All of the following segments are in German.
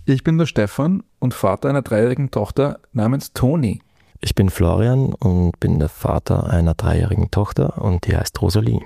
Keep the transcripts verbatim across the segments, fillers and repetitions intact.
Ich bin der Stefan und Vater einer dreijährigen Tochter namens Toni. Ich bin Florian und bin der Vater einer dreijährigen Tochter und die heißt Rosalie.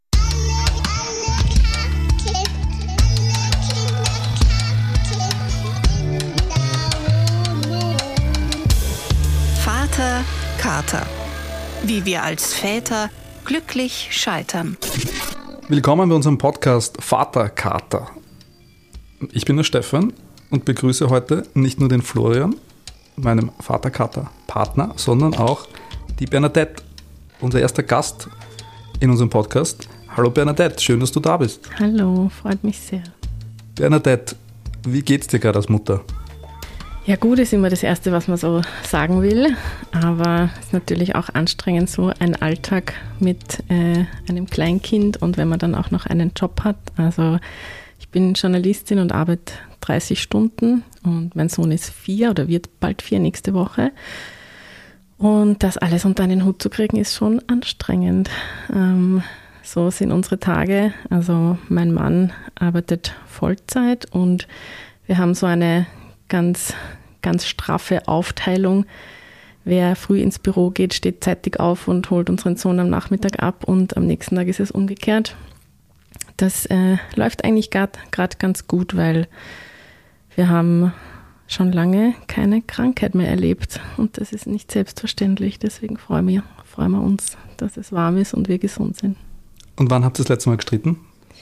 Vater Kater. Wie wir als Väter glücklich scheitern. Willkommen bei unserem Podcast Vater Kater. Ich bin der Stefan und begrüße heute nicht nur den Florian, meinem Vater Kater Partner, sondern auch die Bernadette, unser erster Gast in unserem Podcast. Hallo Bernadette, schön, dass du da bist. Hallo, freut mich sehr. Bernadette, wie geht's dir gerade als Mutter? Ja, gut ist immer das Erste, was man so sagen will, aber es ist natürlich auch anstrengend, so ein Alltag mit äh, einem Kleinkind und wenn man dann auch noch einen Job hat. Also ich bin Journalistin und arbeite dreißig Stunden und mein Sohn ist vier oder wird bald vier nächste Woche. Und das alles unter einen Hut zu kriegen, ist schon anstrengend. Ähm, so sind unsere Tage. Also mein Mann arbeitet Vollzeit und wir haben so eine ganz, ganz straffe Aufteilung. Wer früh ins Büro geht, steht zeitig auf und holt unseren Sohn am Nachmittag ab und am nächsten Tag ist es umgekehrt. Das äh, läuft eigentlich gerade ganz gut, weil wir haben schon lange keine Krankheit mehr erlebt und das ist nicht selbstverständlich. Deswegen freuen wir, freuen wir uns, dass es warm ist und wir gesund sind. Und wann habt ihr das letzte Mal gestritten?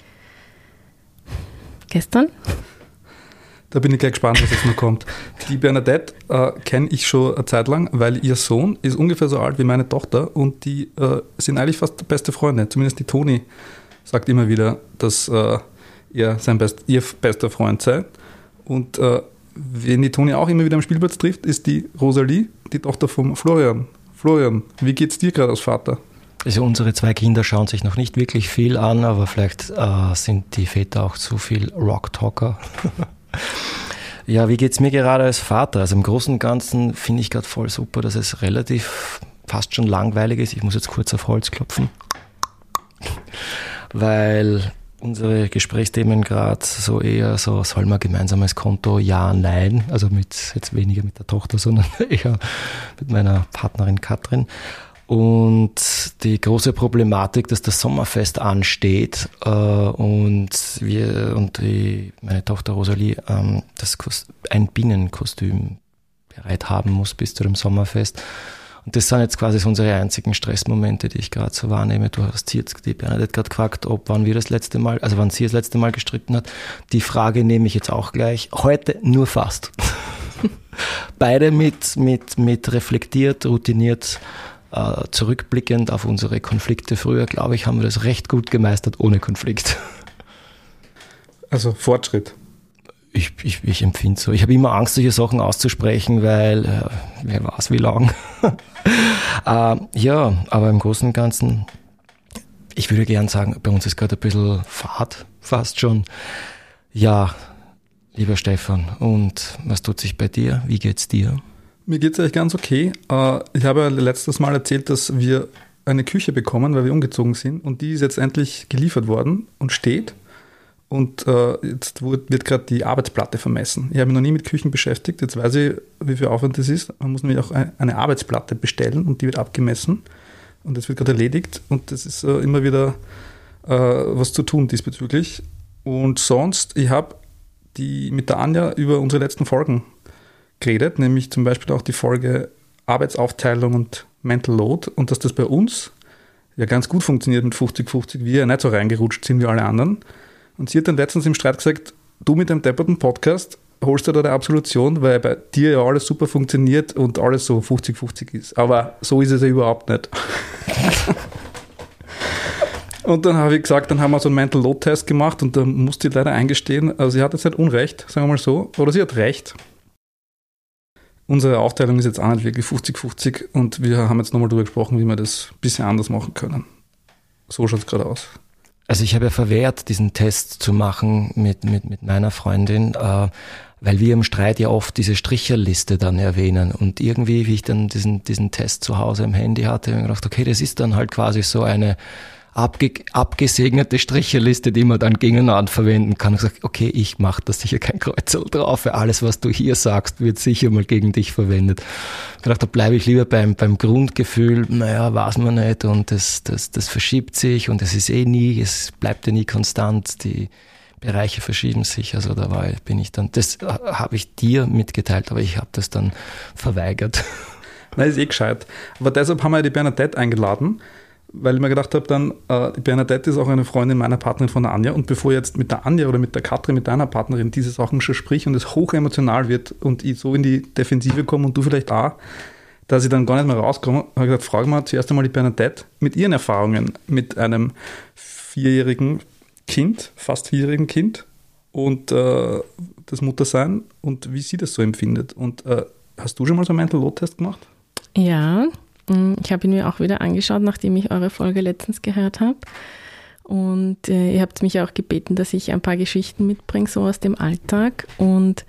Gestern. Da bin ich gleich gespannt, was jetzt noch kommt. Die Bernadette äh, kenne ich schon eine Zeit lang, weil ihr Sohn ist ungefähr so alt wie meine Tochter und die äh, sind eigentlich fast beste Freunde. Zumindest die Toni sagt immer wieder, dass äh, er sein Best, ihr bester Freund sei. Und äh, wen die Toni auch immer wieder am Spielplatz trifft, ist die Rosalie, die Tochter von Florian. Florian, wie geht's dir gerade als Vater? Also unsere zwei Kinder schauen sich noch nicht wirklich viel an, aber vielleicht äh, sind die Väter auch zu viel Rocktalker. Ja, wie geht's mir gerade als Vater? Also im Großen und Ganzen finde ich gerade voll super, dass es relativ fast schon langweilig ist. Ich muss jetzt kurz auf Holz klopfen, weil unsere Gesprächsthemen gerade so eher so, soll man gemeinsames Konto, ja, nein, also mit jetzt weniger mit der Tochter, sondern eher mit meiner Partnerin Katrin. Und die große Problematik, dass das Sommerfest ansteht äh, und wir und die, meine Tochter Rosalie ähm, das Kost- ein Binnenkostüm bereit haben muss bis zu dem Sommerfest. Und das sind jetzt quasi so unsere einzigen Stressmomente, die ich gerade so wahrnehme. Du hast jetzt die Bernadette gerade gefragt, ob wann wir das letzte Mal, also wann sie das letzte Mal gestritten hat. Die Frage nehme ich jetzt auch gleich. Heute nur fast. Beide mit, mit, mit reflektiert, routiniert, Uh, zurückblickend auf unsere Konflikte früher, glaube ich, haben wir das recht gut gemeistert ohne Konflikt. Also Fortschritt. Ich, ich, ich empfinde so. Ich habe immer Angst, solche Sachen auszusprechen, weil äh, wer weiß wie lang. uh, ja, aber im Großen und Ganzen, ich würde gern sagen, bei uns ist gerade ein bisschen Fahrt, fast schon. Ja, lieber Stefan, und was tut sich bei dir? Wie geht's dir? Mir geht es eigentlich ganz okay. Ich habe ja letztes Mal erzählt, dass wir eine Küche bekommen, weil wir umgezogen sind. Und die ist jetzt endlich geliefert worden und steht. Und jetzt wird gerade die Arbeitsplatte vermessen. Ich habe mich noch nie mit Küchen beschäftigt. Jetzt weiß ich, wie viel Aufwand das ist. Man muss nämlich auch eine Arbeitsplatte bestellen und die wird abgemessen. Und das wird gerade erledigt. Und das ist immer wieder was zu tun diesbezüglich. Und sonst, ich habe die mit der Anja über unsere letzten Folgen geredet, nämlich zum Beispiel auch die Folge Arbeitsaufteilung und Mental Load und dass das bei uns ja ganz gut funktioniert mit fünfzig fünfzig, wir ja nicht so reingerutscht sind wie alle anderen. Und sie hat dann letztens im Streit gesagt, du mit dem depperten Podcast holst du da eine Absolution, weil bei dir ja alles super funktioniert und alles so fünfzig fünfzig ist. Aber so ist es ja überhaupt nicht. Und dann habe ich gesagt, dann haben wir so einen Mental Load Test gemacht und da musste ich leider eingestehen, also sie hat jetzt nicht Unrecht, sagen wir mal so, oder sie hat Recht. Unsere Aufteilung ist jetzt auch nicht wirklich fünfzig fünfzig und wir haben jetzt nochmal darüber gesprochen, wie wir das ein bisschen anders machen können. So schaut es gerade aus. Also ich habe ja verwehrt, diesen Test zu machen mit, mit, mit meiner Freundin, äh, weil wir im Streit ja oft diese Stricherliste dann erwähnen. Und irgendwie, wie ich dann diesen, diesen Test zu Hause im Handy hatte, habe ich gedacht, okay, das ist dann halt quasi so eine abge, abgesegnete Stricherliste, die man dann gegeneinander verwenden kann. Und gesagt, okay, ich mache da sicher kein Kreuzel drauf, weil alles, was du hier sagst, wird sicher mal gegen dich verwendet. Ich dachte, da bleibe ich lieber beim, beim Grundgefühl, naja, weiß man nicht und das, das, das verschiebt sich und es ist eh nie, es bleibt ja nie konstant, die Bereiche verschieben sich, also da war, bin ich dann, das habe ich dir mitgeteilt, aber ich habe das dann verweigert. Nein, ist eh gescheit. Aber deshalb haben wir die Bernadette eingeladen, weil ich mir gedacht habe, dann, äh, die Bernadette ist auch eine Freundin meiner Partnerin von der Anja und bevor ich jetzt mit der Anja oder mit der Katrin, mit deiner Partnerin diese Sachen schon sprich und es hoch emotional wird und ich so in die Defensive komme und du vielleicht auch, dass ich dann gar nicht mehr rauskomme, habe ich gesagt, fragen wir zuerst einmal die Bernadette mit ihren Erfahrungen mit einem vierjährigen Kind, fast vierjährigen Kind und äh, das Muttersein und wie sie das so empfindet. Und äh, hast du schon mal so einen Mental Load Test gemacht? Ja, ich habe ihn mir auch wieder angeschaut, nachdem ich eure Folge letztens gehört habe. Und äh, ihr habt mich auch gebeten, dass ich ein paar Geschichten mitbringe, so aus dem Alltag. Und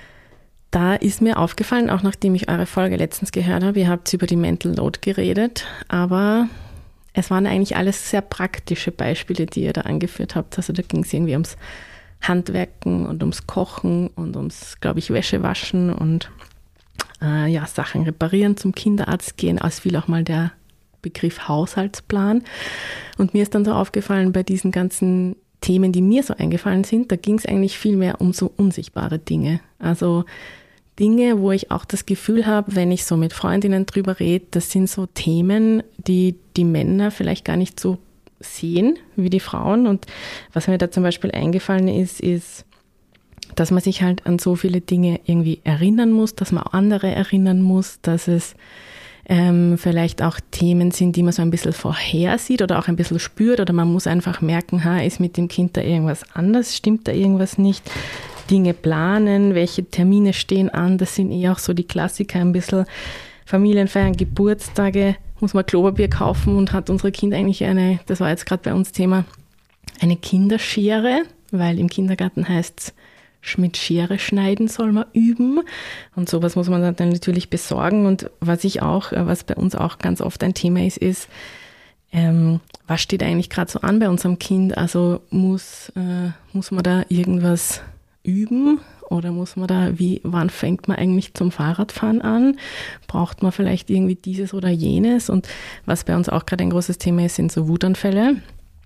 da ist mir aufgefallen, auch nachdem ich eure Folge letztens gehört habe, ihr habt über die Mental Load geredet, aber es waren eigentlich alles sehr praktische Beispiele, die ihr da angeführt habt. Also da ging es irgendwie ums Handwerken und ums Kochen und ums, glaube ich, Wäsche waschen und äh, ja, Sachen reparieren, zum Kinderarzt gehen. Es fiel auch mal der Begriff Haushaltsplan. Und mir ist dann so aufgefallen, bei diesen ganzen Themen, die mir so eingefallen sind, da ging es eigentlich viel mehr um so unsichtbare Dinge. Also Dinge, wo ich auch das Gefühl habe, wenn ich so mit Freundinnen drüber rede, das sind so Themen, die die Männer vielleicht gar nicht so sehen wie die Frauen. Und was mir da zum Beispiel eingefallen ist, ist, dass man sich halt an so viele Dinge irgendwie erinnern muss, dass man auch andere erinnern muss, dass es ähm, vielleicht auch Themen sind, die man so ein bisschen vorhersieht oder auch ein bisschen spürt oder man muss einfach merken, ha, ist mit dem Kind da irgendwas anders, stimmt da irgendwas nicht? Dinge planen, welche Termine stehen an, das sind eh auch so die Klassiker, ein bisschen Familienfeiern, Geburtstage, muss man Klopapier kaufen und hat unsere Kinder eigentlich eine, das war jetzt gerade bei uns Thema, eine Kinderschere, weil im Kindergarten heißt es, mit Schere schneiden soll man üben und sowas muss man dann natürlich besorgen und was ich auch, was bei uns auch ganz oft ein Thema ist, ist, ähm, was steht eigentlich gerade so an bei unserem Kind, also muss, äh, muss man da irgendwas üben oder muss man da, wie, wann fängt man eigentlich zum Fahrradfahren an? Braucht man vielleicht irgendwie dieses oder jenes? Und was bei uns auch gerade ein großes Thema ist, sind so Wutanfälle,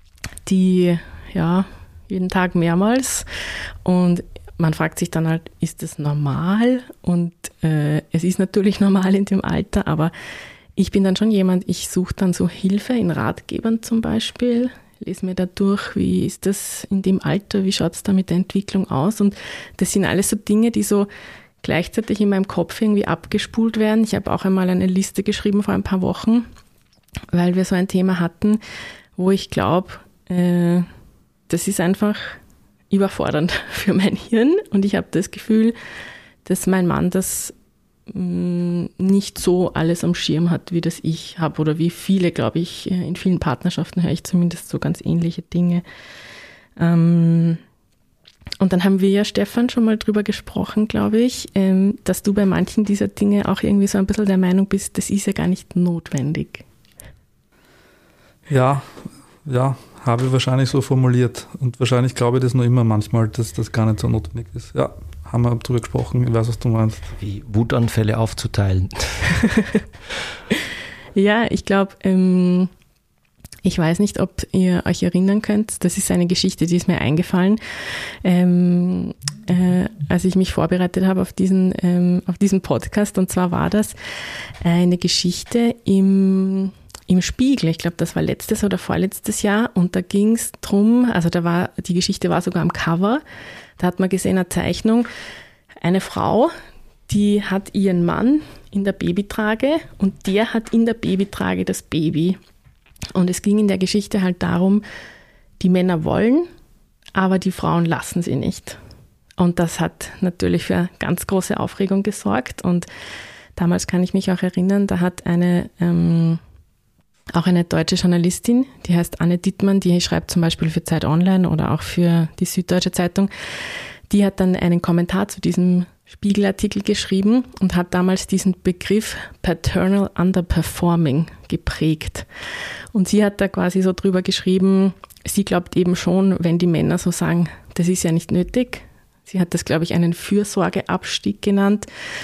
die, ja, jeden Tag mehrmals und man fragt sich dann halt, ist das normal? Und äh, es ist natürlich normal in dem Alter, aber ich bin dann schon jemand, ich suche dann so Hilfe in Ratgebern zum Beispiel, lese mir da durch, wie ist das in dem Alter, wie schaut es da mit der Entwicklung aus? Und das sind alles so Dinge, die so gleichzeitig in meinem Kopf irgendwie abgespult werden. Ich habe auch einmal eine Liste geschrieben vor ein paar Wochen, weil wir so ein Thema hatten, wo ich glaube, äh, das ist einfach überfordernd für mein Hirn und ich habe das Gefühl, dass mein Mann das mh, nicht so alles am Schirm hat, wie das ich habe oder wie viele, glaube ich, in vielen Partnerschaften höre ich zumindest so ganz ähnliche Dinge. Ähm, und dann haben wir ja, Stefan, schon mal drüber gesprochen, glaube ich, ähm, dass du bei manchen dieser Dinge auch irgendwie so ein bisschen der Meinung bist, das ist ja gar nicht notwendig. Ja, ja, habe ich wahrscheinlich so formuliert. Und wahrscheinlich glaube ich das nur immer manchmal, dass das gar nicht so notwendig ist. Ja, haben wir drüber gesprochen, ich weiß, was du meinst. Wie Wutanfälle aufzuteilen. Ja, ich glaube, ähm, ich weiß nicht, ob ihr euch erinnern könnt, das ist eine Geschichte, die ist mir eingefallen, ähm, äh, als ich mich vorbereitet habe auf diesen, ähm, auf diesen Podcast. Und zwar war das eine Geschichte im Im Spiegel, ich glaube, das war letztes oder vorletztes Jahr und da ging es drum, also da war, die Geschichte war sogar am Cover, da hat man gesehen, eine Zeichnung, eine Frau, die hat ihren Mann in der Babytrage und der hat in der Babytrage das Baby. Und es ging in der Geschichte halt darum, die Männer wollen, aber die Frauen lassen sie nicht. Und das hat natürlich für ganz große Aufregung gesorgt und damals kann ich mich auch erinnern, da hat eine ähm, auch eine deutsche Journalistin, die heißt Anne Dittmann, die schreibt zum Beispiel für Zeit Online oder auch für die Süddeutsche Zeitung, die hat dann einen Kommentar zu diesem Spiegelartikel geschrieben und hat damals diesen Begriff Paternal Underperforming geprägt. Und sie hat da quasi so drüber geschrieben, sie glaubt eben schon, wenn die Männer so sagen, das ist ja nicht nötig. Sie hat das, glaube ich, einen Fürsorgeabstieg genannt.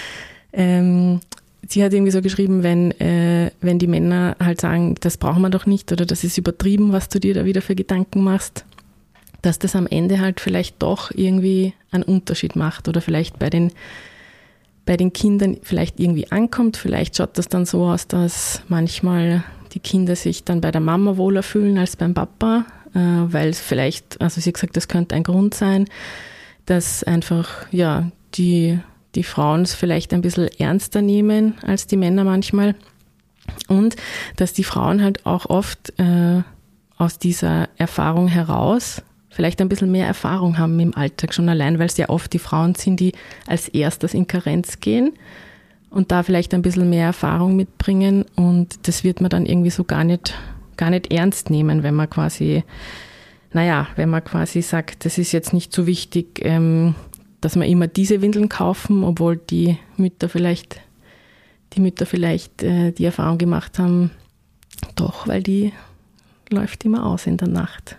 Ähm, sie hat irgendwie so geschrieben, wenn, äh, wenn die Männer halt sagen, das brauchen wir doch nicht oder das ist übertrieben, was du dir da wieder für Gedanken machst, dass das am Ende halt vielleicht doch irgendwie einen Unterschied macht oder vielleicht bei den, bei den Kindern vielleicht irgendwie ankommt. Vielleicht schaut das dann so aus, dass manchmal die Kinder sich dann bei der Mama wohler fühlen als beim Papa, äh, weil es vielleicht, also sie hat gesagt, das könnte ein Grund sein, dass einfach, ja, die, die Frauen es vielleicht ein bisschen ernster nehmen als die Männer manchmal und dass die Frauen halt auch oft äh, aus dieser Erfahrung heraus vielleicht ein bisschen mehr Erfahrung haben im Alltag, schon allein, weil es ja oft die Frauen sind, die als erstes in Karenz gehen und da vielleicht ein bisschen mehr Erfahrung mitbringen und das wird man dann irgendwie so gar nicht, gar nicht ernst nehmen, wenn man quasi, naja, wenn man quasi sagt, das ist jetzt nicht so wichtig, ähm, dass wir immer diese Windeln kaufen, obwohl die Mütter vielleicht, die Mütter vielleicht äh, die Erfahrung gemacht haben, doch, weil die läuft immer aus in der Nacht.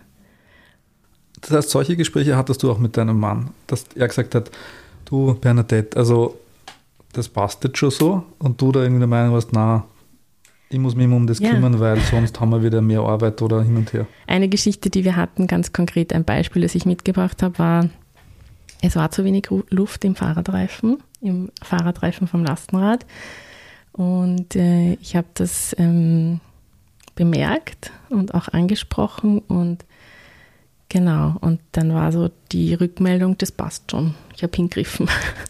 Das heißt, solche Gespräche hattest du auch mit deinem Mann, dass er gesagt hat, du Bernadette, also das passt jetzt schon so und du da irgendwie der Meinung warst, na, ich muss mich immer um das ja. kümmern, weil sonst haben wir wieder mehr Arbeit oder hin und her. Eine Geschichte, die wir hatten, ganz konkret ein Beispiel, das ich mitgebracht habe, war, es war zu wenig Luft im Fahrradreifen, im Fahrradreifen vom Lastenrad und äh, ich habe das ähm, bemerkt und auch angesprochen und genau, und dann war so die Rückmeldung, das passt schon. Ich habe hingegriffen.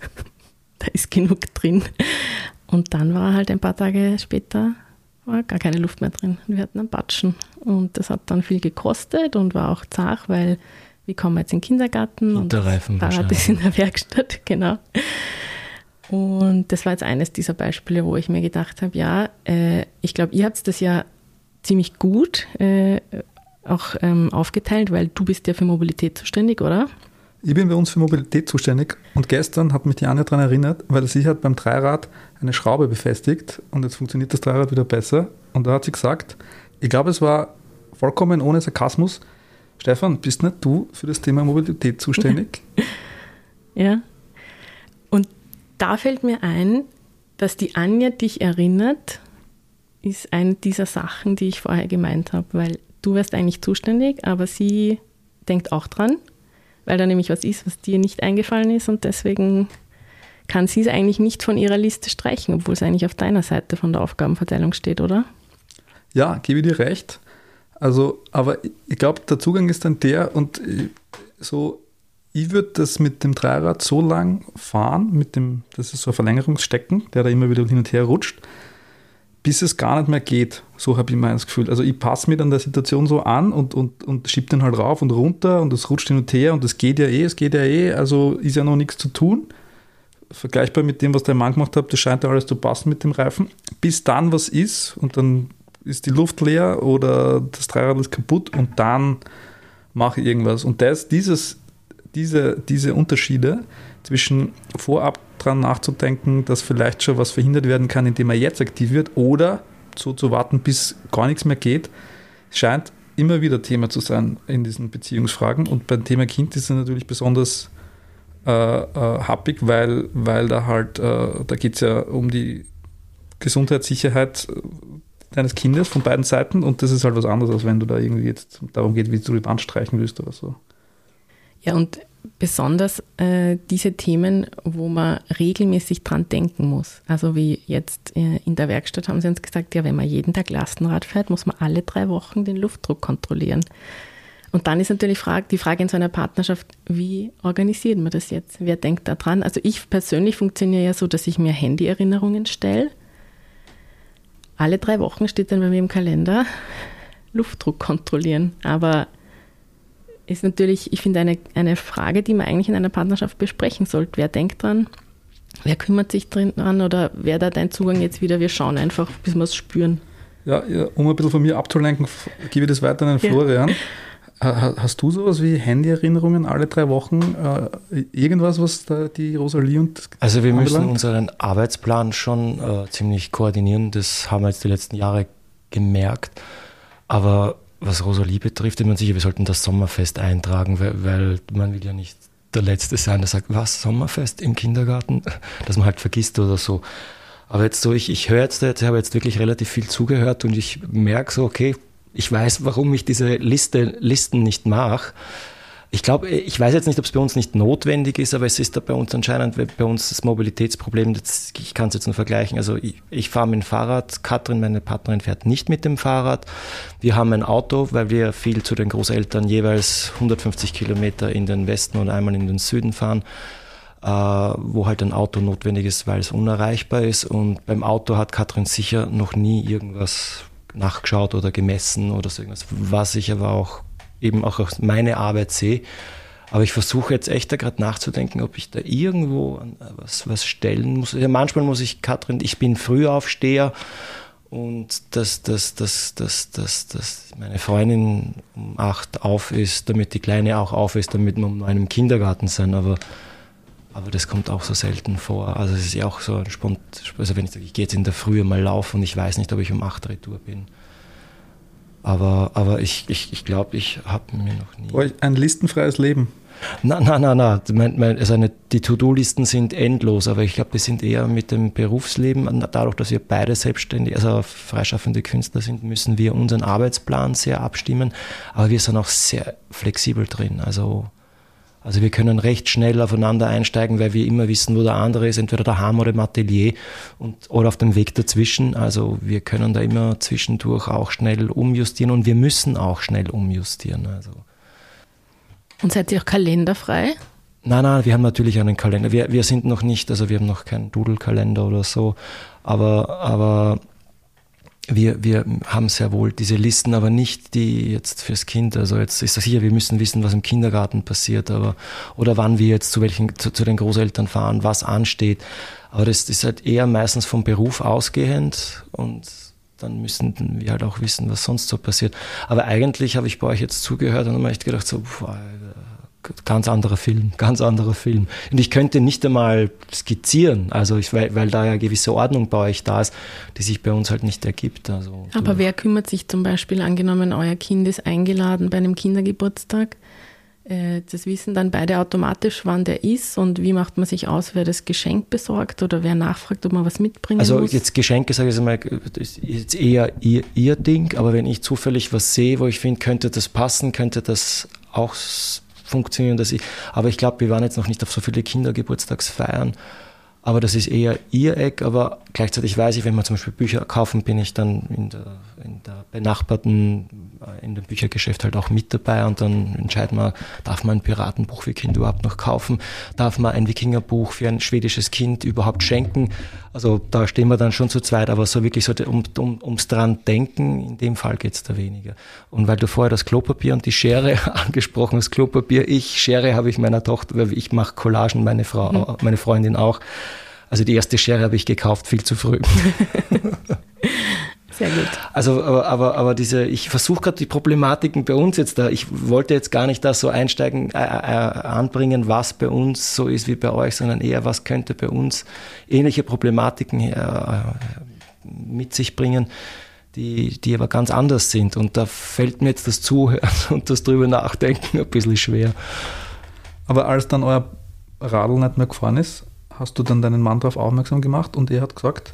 Da ist genug drin. Und dann war halt ein paar Tage später war gar keine Luft mehr drin. Wir hatten einen Patschen. Und das hat dann viel gekostet und war auch zart, weil wie kommen wir jetzt in den Kindergarten? Und das Fahrrad ist in der Werkstatt, genau. Und das war jetzt eines dieser Beispiele, wo ich mir gedacht habe, ja, äh, ich glaube, ihr habt das ja ziemlich gut äh, auch ähm, aufgeteilt, weil du bist ja für Mobilität zuständig, oder? Ich bin bei uns für Mobilität zuständig und gestern hat mich die Anja daran erinnert, weil sie hat beim Dreirad eine Schraube befestigt und jetzt funktioniert das Dreirad wieder besser und da hat sie gesagt, ich glaube, es war vollkommen ohne Sarkasmus, Stefan, bist nicht du für das Thema Mobilität zuständig? Ja, und da fällt mir ein, dass die Anja dich erinnert, ist eine dieser Sachen, die ich vorher gemeint habe, weil du wärst eigentlich zuständig, aber sie denkt auch dran, weil da nämlich was ist, was dir nicht eingefallen ist und deswegen kann sie es eigentlich nicht von ihrer Liste streichen, obwohl es eigentlich auf deiner Seite von der Aufgabenverteilung steht, oder? Ja, gebe ich dir recht. Also, aber ich glaube, der Zugang ist dann der und so, ich würde das mit dem Dreirad so lang fahren, mit dem, das ist so ein Verlängerungsstecken, der da immer wieder hin und her rutscht, bis es gar nicht mehr geht. So habe ich immer das Gefühl. Also ich passe mir dann der Situation so an und, und, und schiebe den halt rauf und runter und es rutscht hin und her und es geht ja eh, es geht ja eh, also ist ja noch nichts zu tun. Vergleichbar mit dem, was der Mann gemacht hat, das scheint ja alles zu passen mit dem Reifen. Bis dann was ist und dann ist die Luft leer oder das Dreirad ist kaputt und dann mache ich irgendwas. Und das, dieses, diese, diese Unterschiede zwischen vorab dran nachzudenken, dass vielleicht schon was verhindert werden kann, indem er jetzt aktiv wird oder so zu warten, bis gar nichts mehr geht, scheint immer wieder Thema zu sein in diesen Beziehungsfragen. Und beim Thema Kind ist es natürlich besonders äh, äh, happig, weil, weil da halt, äh, da geht es ja um die Gesundheitssicherheit deines Kindes von beiden Seiten und das ist halt was anderes, als wenn du da irgendwie jetzt darum geht, wie du die Wand streichen willst oder so. Ja, und besonders äh, diese Themen, wo man regelmäßig dran denken muss. Also wie jetzt äh, in der Werkstatt haben sie uns gesagt, ja, wenn man jeden Tag Lastenrad fährt, muss man alle drei Wochen den Luftdruck kontrollieren. Und dann ist natürlich Frage, die Frage in so einer Partnerschaft, wie organisiert man das jetzt? Wer denkt da dran? Also ich persönlich funktioniere ja so, dass ich mir Handy-Erinnerungen stelle. Alle drei Wochen steht dann bei mir im Kalender, Luftdruck kontrollieren. Aber ist natürlich, ich finde, eine, eine Frage, die man eigentlich in einer Partnerschaft besprechen sollte. Wer denkt dran? Wer kümmert sich dran? Oder wer da dein Zugang jetzt wieder? Wir schauen einfach, bis wir es spüren. Ja, um ein bisschen von mir abzulenken, gebe ich das weiter an den Florian. Ja. Hast du sowas wie Handy-Erinnerungen alle drei Wochen? Äh, irgendwas, was da die Rosalie und... Also wir anbelangt? müssen unseren Arbeitsplan schon äh, ziemlich koordinieren. Das haben wir jetzt die letzten Jahre gemerkt. Aber was Rosalie betrifft, bin ich mir sicher, wir sollten das Sommerfest eintragen, weil, weil man will ja nicht der Letzte sein, der sagt, was, Sommerfest im Kindergarten? Dass man halt vergisst oder so. Aber jetzt so, ich, ich höre jetzt, ich habe jetzt wirklich relativ viel zugehört und ich merke so, okay, ich weiß, warum ich diese Liste, Listen nicht mache. Ich glaube, ich weiß jetzt nicht, ob es bei uns nicht notwendig ist, aber es ist da bei uns anscheinend, bei uns das Mobilitätsproblem, das, ich kann es jetzt nur vergleichen. Also ich, ich fahre mit dem Fahrrad, Katrin, meine Partnerin, fährt nicht mit dem Fahrrad. Wir haben ein Auto, weil wir viel zu den Großeltern jeweils hundertfünfzig Kilometer in den Westen und einmal in den Süden fahren, äh, wo halt ein Auto notwendig ist, weil es unerreichbar ist. Und beim Auto hat Katrin sicher noch nie irgendwas nachgeschaut oder gemessen oder so irgendwas, was ich aber auch eben auch aus meiner Arbeit sehe. Aber ich versuche jetzt echt da gerade nachzudenken, ob ich da irgendwo was, was stellen muss. Ja, manchmal muss ich, Katrin, ich bin Frühaufsteher und dass das, das, das, das, das meine Freundin um acht auf ist, damit die Kleine auch auf ist, damit wir um einem Kindergarten sind. Aber Aber das kommt auch so selten vor. Also es ist ja auch so ein Spont, also wenn ich sage, ich gehe jetzt in der Früh mal laufen und ich weiß nicht, ob ich um acht Retour bin. Aber, aber ich, ich, ich glaube, ich habe mir noch nie... Ein listenfreies Leben? Nein, nein, nein, nein. Mein, mein, also eine, die To-Do-Listen sind endlos, aber ich glaube, die sind eher mit dem Berufsleben, dadurch, dass wir beide selbstständig, also freischaffende Künstler sind, müssen wir unseren Arbeitsplan sehr abstimmen, aber wir sind auch sehr flexibel drin. Also Also wir können recht schnell aufeinander einsteigen, weil wir immer wissen, wo der andere ist, entweder daheim oder im Atelier und, oder auf dem Weg dazwischen. Also wir können da immer zwischendurch auch schnell umjustieren und wir müssen auch schnell umjustieren. Also. Und seid ihr auch kalenderfrei? Nein, nein, wir haben natürlich einen Kalender. Wir, wir sind noch nicht, also wir haben noch keinen Doodle-Kalender oder so, aber, aber Wir, wir haben sehr wohl diese Listen, aber nicht die jetzt fürs Kind. Also jetzt ist das sicher, wir müssen wissen, was im Kindergarten passiert, aber oder wann wir jetzt zu welchen zu, zu den Großeltern fahren, was ansteht. Aber das ist halt eher meistens vom Beruf ausgehend und dann müssen wir halt auch wissen, was sonst so passiert. Aber eigentlich habe ich bei euch jetzt zugehört und habe mir echt gedacht, so boah, ganz anderer Film, ganz anderer Film. Und ich könnte nicht einmal skizzieren, also ich, weil, weil da ja gewisse Ordnung bei euch da ist, die sich bei uns halt nicht ergibt. Also aber du, wer kümmert sich zum Beispiel, angenommen, euer Kind ist eingeladen bei einem Kindergeburtstag, äh, das wissen dann beide automatisch, wann der ist und wie macht man sich aus, wer das Geschenk besorgt oder wer nachfragt, ob man was mitbringen also muss? Also jetzt Geschenke, sage ich mal, das ist jetzt eher ihr, ihr Ding, aber wenn ich zufällig was sehe, wo ich finde, könnte das passen, könnte das auch funktionieren, dass ich, aber ich glaube, wir waren jetzt noch nicht auf so viele Kindergeburtstagsfeiern, aber das ist eher ihr Eck, aber gleichzeitig weiß ich, wenn wir zum Beispiel Bücher kaufen, bin ich dann in der, in der benachbarten, in dem Büchergeschäft halt auch mit dabei und dann entscheiden wir, darf man ein Piratenbuch für Kinder überhaupt noch kaufen, darf man ein Wikingerbuch für ein schwedisches Kind überhaupt schenken, also da stehen wir dann schon zu zweit, aber so wirklich so um, um, ums dran denken, in dem Fall geht es da weniger. Und weil du vorher das Klopapier und die Schere angesprochen hast, Klopapier, ich, Schere habe ich meiner Tochter, weil ich mache Collagen, meine Frau, mhm. meine Freundin auch. Also die erste Schere habe ich gekauft, viel zu früh. Sehr gut. Also, aber, aber, aber diese, ich versuche gerade die Problematiken bei uns jetzt da, ich wollte jetzt gar nicht da so einsteigen, äh, äh, anbringen, was bei uns so ist wie bei euch, sondern eher, was könnte bei uns ähnliche Problematiken äh, mit sich bringen, die, die aber ganz anders sind. Und da fällt mir jetzt das Zuhören und das drüber nachdenken ein bisschen schwer. Aber als dann euer Radl nicht mehr gefahren ist, hast du dann deinen Mann darauf aufmerksam gemacht und er hat gesagt?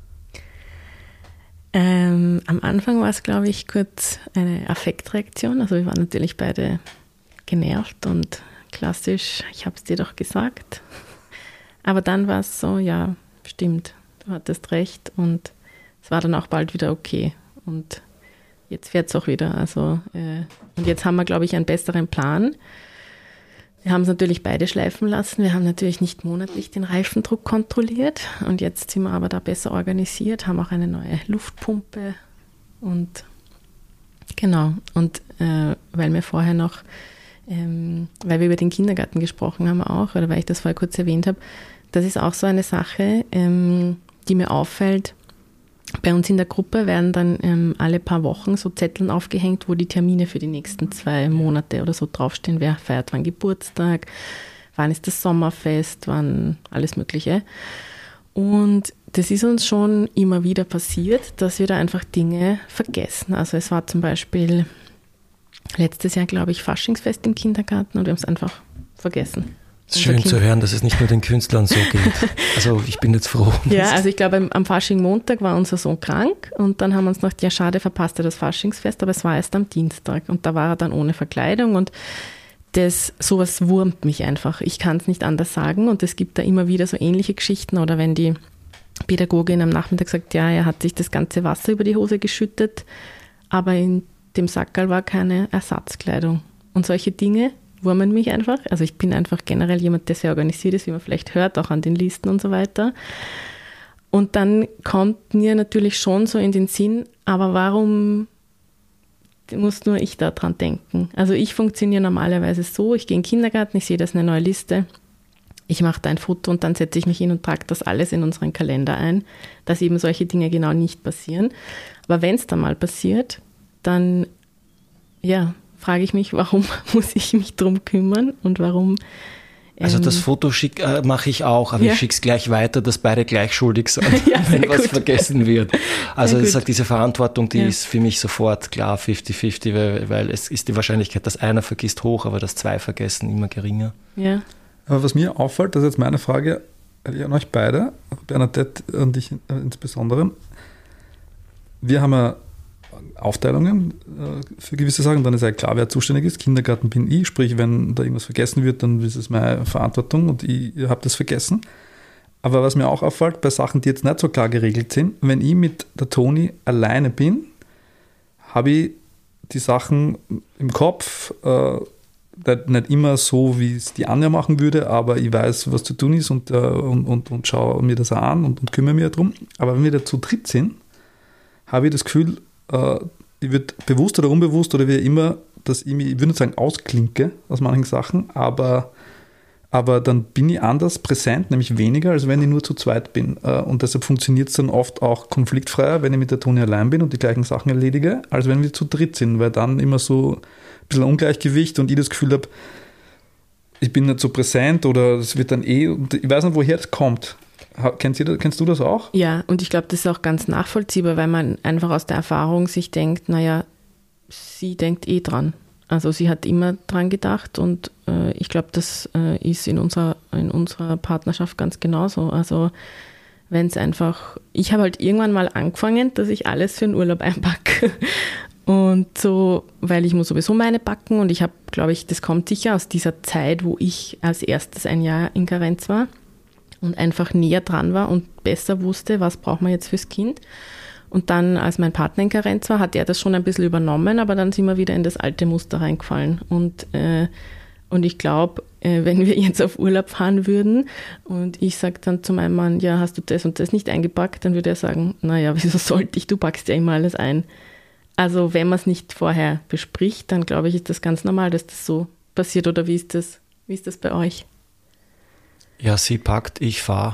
Ähm, am Anfang war es, glaube ich, kurz eine Affektreaktion. Also wir waren natürlich beide genervt und klassisch, ich habe es dir doch gesagt. Aber dann war es so, ja, stimmt, du hattest recht und es war dann auch bald wieder okay. Und jetzt fährt es auch wieder. Also, äh, und jetzt haben wir, glaube ich, einen besseren Plan. Wir haben es natürlich beide schleifen lassen. Wir haben natürlich nicht monatlich den Reifendruck kontrolliert. Und jetzt sind wir aber da besser organisiert, haben auch eine neue Luftpumpe. Und genau. Und äh, weil wir vorher noch, ähm, weil wir über den Kindergarten gesprochen haben auch, oder weil ich das vorher kurz erwähnt habe, das ist auch so eine Sache, ähm, die mir auffällt, bei uns in der Gruppe werden dann ähm, alle paar Wochen so Zetteln aufgehängt, wo die Termine für die nächsten zwei Monate oder so draufstehen. Wer feiert wann Geburtstag, wann ist das Sommerfest, wann alles Mögliche. Und das ist uns schon immer wieder passiert, dass wir da einfach Dinge vergessen. Also es war zum Beispiel letztes Jahr, glaube ich, Faschingsfest im Kindergarten und wir haben es einfach vergessen. Es ist schön kind. zu hören, dass es nicht nur den Künstlern so geht. Also ich bin jetzt froh. Ja, also ich glaube, am, am Faschingmontag war unser Sohn krank und dann haben wir uns gedacht, ja schade, verpasst er das Faschingsfest, aber es war erst am Dienstag und da war er dann ohne Verkleidung und das, sowas wurmt mich einfach. Ich kann es nicht anders sagen und es gibt da immer wieder so ähnliche Geschichten oder wenn die Pädagogin am Nachmittag sagt, ja, er hat sich das ganze Wasser über die Hose geschüttet, aber in dem Sackerl war keine Ersatzkleidung und solche Dinge wurmen mich einfach. Also ich bin einfach generell jemand, der sehr organisiert ist, wie man vielleicht hört, auch an den Listen und so weiter. Und dann kommt mir natürlich schon so in den Sinn, aber warum muss nur ich da dran denken? Also ich funktioniere normalerweise so, ich gehe in den Kindergarten, ich sehe, das ist eine neue Liste, ich mache da ein Foto und dann setze ich mich hin und trage das alles in unseren Kalender ein, dass eben solche Dinge genau nicht passieren. Aber wenn es dann mal passiert, dann, ja, frage ich mich, warum muss ich mich drum kümmern und warum... Ähm also das Foto schick, äh, mache ich auch, aber ja. ich schicke es gleich weiter, dass beide gleich schuldig sind, ja, wenn was gut. vergessen wird. Also ich sage, diese Verantwortung, die ja. ist für mich sofort klar fifty fifty, weil, weil es ist die Wahrscheinlichkeit, dass einer vergisst hoch, aber dass zwei vergessen immer geringer. Ja. Aber was mir auffällt, das ist jetzt meine Frage an euch beide, Bernadette und dich insbesondere. Wir haben ja Aufteilungen äh, für gewisse Sachen, dann ist ja klar, wer zuständig ist. Kindergarten bin ich, sprich, wenn da irgendwas vergessen wird, dann ist es meine Verantwortung und ich, ihr habt das vergessen. Aber was mir auch auffällt, bei Sachen, die jetzt nicht so klar geregelt sind, wenn ich mit der Toni alleine bin, habe ich die Sachen im Kopf, äh, nicht immer so, wie es die Anja machen würde, aber ich weiß, was zu tun ist und, äh, und, und, und schaue mir das an und, und kümmere mich darum. Aber wenn wir da zu dritt sind, habe ich das Gefühl, ich würde bewusst oder unbewusst oder wie immer, dass ich mich, ich würde nicht sagen ausklinke aus manchen Sachen, aber, aber dann bin ich anders präsent, nämlich weniger, als wenn ich nur zu zweit bin. Und deshalb funktioniert es dann oft auch konfliktfreier, wenn ich mit der Toni allein bin und die gleichen Sachen erledige, als wenn wir zu dritt sind, weil dann immer so ein bisschen Ungleichgewicht und ich das Gefühl habe, ich bin nicht so präsent oder es wird dann eh, ich weiß nicht, woher das kommt. Kennst du, kennst du das auch? Ja, und ich glaube, das ist auch ganz nachvollziehbar, weil man einfach aus der Erfahrung sich denkt, naja, sie denkt eh dran. Also sie hat immer dran gedacht und äh, ich glaube, das äh, ist in unserer, in unserer Partnerschaft ganz genauso. Also wenn es einfach, ich habe halt irgendwann mal angefangen, dass ich alles für den Urlaub einpacke. Und so, weil ich muss sowieso meine backen und ich habe, glaube ich, das kommt sicher aus dieser Zeit, wo ich als erstes ein Jahr in Karenz war und einfach näher dran war und besser wusste, was braucht man jetzt fürs Kind. Und dann, als mein Partner in Karenz war, hat er das schon ein bisschen übernommen, aber dann sind wir wieder in das alte Muster reingefallen. Und, äh, und ich glaube, äh, wenn wir jetzt auf Urlaub fahren würden und ich sage dann zu meinem Mann, ja, hast du das und das nicht eingepackt, dann würde er sagen, naja, wieso sollte ich, du packst ja immer alles ein. Also wenn man es nicht vorher bespricht, dann glaube ich, ist das ganz normal, dass das so passiert. Oder wie ist das, wie ist das bei euch? Ja, sie packt, ich fahre.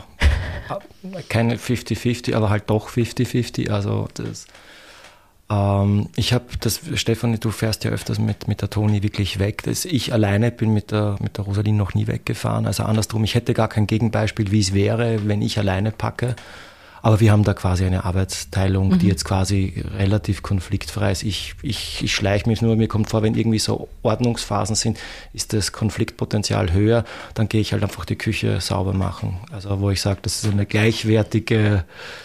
Keine fifty fifty, aber halt doch fifty fifty. Also das, ähm, ich habe das, Stefanie, du fährst ja öfters mit, mit der Toni wirklich weg. Das, ich alleine bin mit der, mit der Rosaline noch nie weggefahren. Also andersrum, ich hätte gar kein Gegenbeispiel, wie es wäre, wenn ich alleine packe. Aber wir haben da quasi eine Arbeitsteilung, mhm. die jetzt quasi relativ konfliktfrei ist. Ich, ich, ich schleiche mich nur, mir kommt vor, wenn irgendwie so Ordnungsphasen sind, ist das Konfliktpotenzial höher, dann gehe ich halt einfach die Küche sauber machen. Also wo ich sage, das ist eine gleichwertige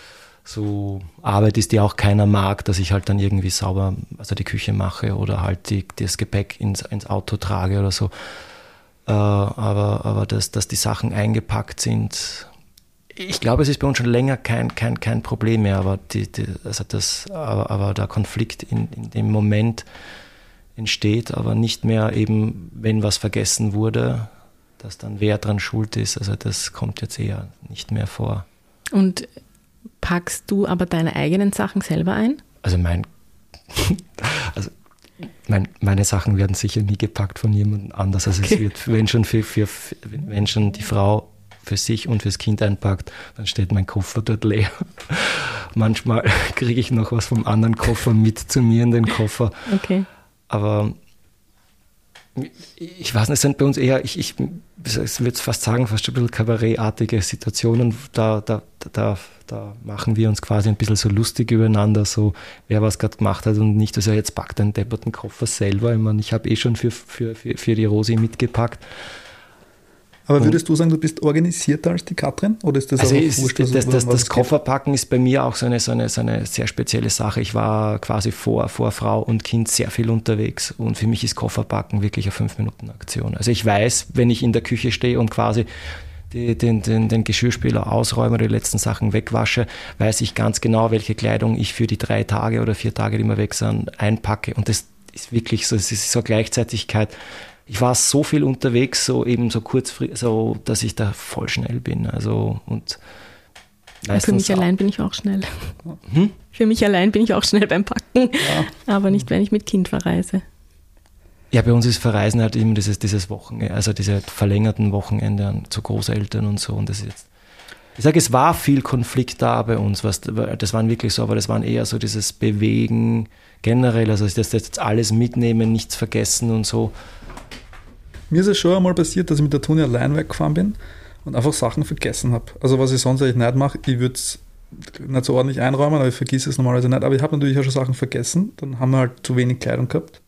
so Arbeit ist, die auch keiner mag, dass ich halt dann irgendwie sauber, also die Küche mache oder halt die, das Gepäck ins, ins Auto trage oder so. Äh, aber aber dass, dass die Sachen eingepackt sind, ich glaube, es ist bei uns schon länger kein, kein, kein Problem mehr, aber, die, die, also das, aber, aber der Konflikt in, in dem Moment entsteht, aber nicht mehr eben, wenn was vergessen wurde, dass dann wer dran schuld ist. Also das kommt jetzt eher nicht mehr vor. Und packst du aber deine eigenen Sachen selber ein? Also mein, also mein, meine Sachen werden sicher nie gepackt von jemandem anders. Also okay. Es wird, wenn schon, für, für, wenn schon die Frau für sich und fürs Kind einpackt, dann steht mein Koffer dort leer. Manchmal kriege ich noch was vom anderen Koffer mit zu mir in den Koffer. Okay. Aber ich weiß nicht, es sind bei uns eher, ich, ich, ich würde fast sagen, fast ein bisschen kabarettartige Situationen. Da, da, da, da machen wir uns quasi ein bisschen so lustig übereinander, so wer was gerade gemacht hat und nicht, dass er jetzt packt einen depperten Koffer selber. Ich meine, ich habe eh schon für, für, für, für die Rosi mitgepackt. Aber würdest du sagen, du bist organisierter als die Katrin? Oder ist das also auch ist, wurscht? das, das, das, das geht? Kofferpacken ist bei mir auch so eine, so, eine, so eine sehr spezielle Sache. Ich war quasi vor, vor Frau und Kind sehr viel unterwegs und für mich ist Kofferpacken wirklich eine fünf-Minuten-Aktion. Also ich weiß, wenn ich in der Küche stehe und quasi die, den, den, den Geschirrspüler ausräume oder die letzten Sachen wegwasche, weiß ich ganz genau, welche Kleidung ich für die drei Tage oder vier Tage, die wir weg sind, einpacke. Und das ist wirklich so, es ist so Gleichzeitigkeit. Ich war so viel unterwegs, so eben so kurzfristig, so, dass ich da voll schnell bin. Also, und für mich allein bin ich auch schnell. Hm? Für mich allein bin ich auch schnell beim Packen, ja. Aber nicht, wenn ich mit Kind verreise. Ja, bei uns ist Verreisen halt immer dieses, dieses Wochenende, also diese verlängerten Wochenende zu Großeltern und so. Und das ist jetzt, ich sage, es war viel Konflikt da bei uns, was, das waren wirklich so, aber das waren eher so dieses Bewegen generell, also das jetzt alles mitnehmen, nichts vergessen und so. Mir ist es schon einmal passiert, dass ich mit der Toni allein weggefahren bin und einfach Sachen vergessen habe. Also was ich sonst eigentlich nicht mache, ich würde es nicht so ordentlich einräumen, aber ich vergesse es normalerweise nicht. Aber ich habe natürlich auch schon Sachen vergessen, dann haben wir halt zu wenig Kleidung gehabt.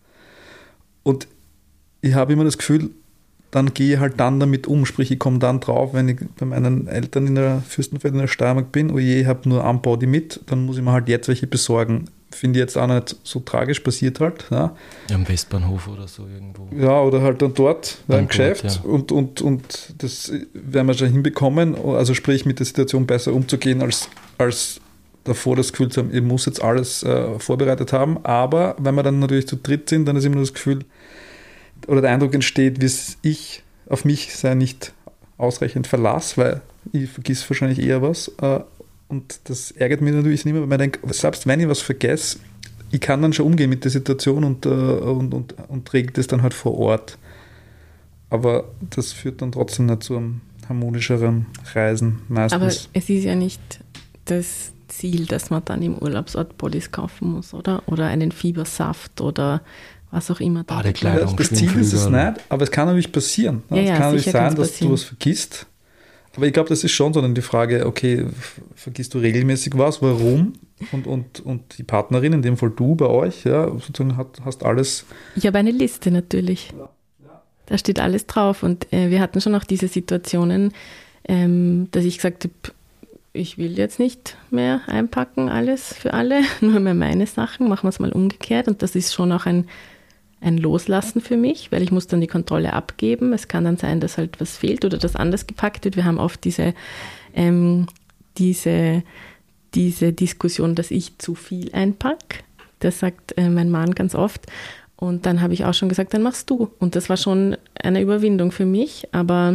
Und ich habe immer das Gefühl, dann gehe ich halt dann damit um, sprich ich komme dann drauf, wenn ich bei meinen Eltern in der Fürstenfeld in der Steiermark bin, oh je, ich habe nur ein Body mit, dann muss ich mir halt jetzt welche besorgen. Finde ich jetzt auch nicht so tragisch, passiert halt. Ja. Ja, am Westbahnhof oder so irgendwo. Ja, oder halt dann dort ja, im Geschäft. Dort, ja. und, und, und das werden wir schon hinbekommen, also sprich mit der Situation besser umzugehen, als, als davor das Gefühl zu haben, ich muss jetzt alles äh, vorbereitet haben. Aber wenn wir dann natürlich zu dritt sind, dann ist immer das Gefühl, oder der Eindruck entsteht, wie ich auf mich sei nicht ausreichend verlasse, weil ich vergiss wahrscheinlich eher was. Äh, Und das ärgert mich natürlich nicht mehr, weil man denkt, selbst wenn ich was vergesse, ich kann dann schon umgehen mit der Situation und, und, und, und regel das dann halt vor Ort. Aber das führt dann trotzdem nicht zu einem harmonischeren Reisen meistens. Aber es ist ja nicht das Ziel, dass man dann im Urlaubsort Bodys kaufen muss, oder? Oder einen Fiebersaft oder was auch immer. Badekleidung, das Ziel ist es nicht, aber es kann natürlich passieren. Ja, es ja, kann natürlich sein, dass passieren. du was vergisst. Aber ich glaube, das ist schon so dann die Frage, okay, vergisst du regelmäßig was, warum? Und, und, und die Partnerin, in dem Fall du bei euch, ja, sozusagen hat, hast alles. Ich habe eine Liste natürlich. Ja. Ja. Da steht alles drauf. Und äh, wir hatten schon auch diese Situationen, ähm, dass ich gesagt habe, ich will jetzt nicht mehr einpacken, alles für alle, nur mehr meine Sachen, machen wir es mal umgekehrt. Und das ist schon auch ein ein Loslassen für mich, weil ich muss dann die Kontrolle abgeben. Es kann dann sein, dass halt was fehlt oder dass anders gepackt wird. Wir haben oft diese, ähm, diese, diese Diskussion, dass ich zu viel einpacke. Das sagt äh, mein Mann ganz oft. Und dann habe ich auch schon gesagt, dann machst du. Und das war schon eine Überwindung für mich, aber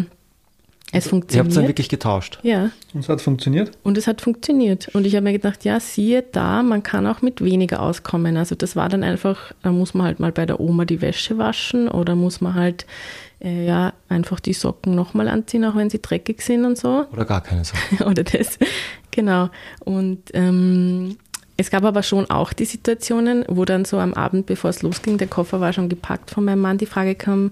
es funktioniert. Ihr habt es dann wirklich getauscht? Ja. Und es hat funktioniert? Und es hat funktioniert. Und ich habe mir gedacht, ja, siehe da, man kann auch mit weniger auskommen. Also das war dann einfach, da muss man halt mal bei der Oma die Wäsche waschen oder muss man halt äh, ja einfach die Socken nochmal anziehen, auch wenn sie dreckig sind und so. Oder gar keine Socken. Oder das, genau. Und ähm, es gab aber schon auch die Situationen, wo dann so am Abend, bevor es losging, der Koffer war schon gepackt von meinem Mann, die Frage kam,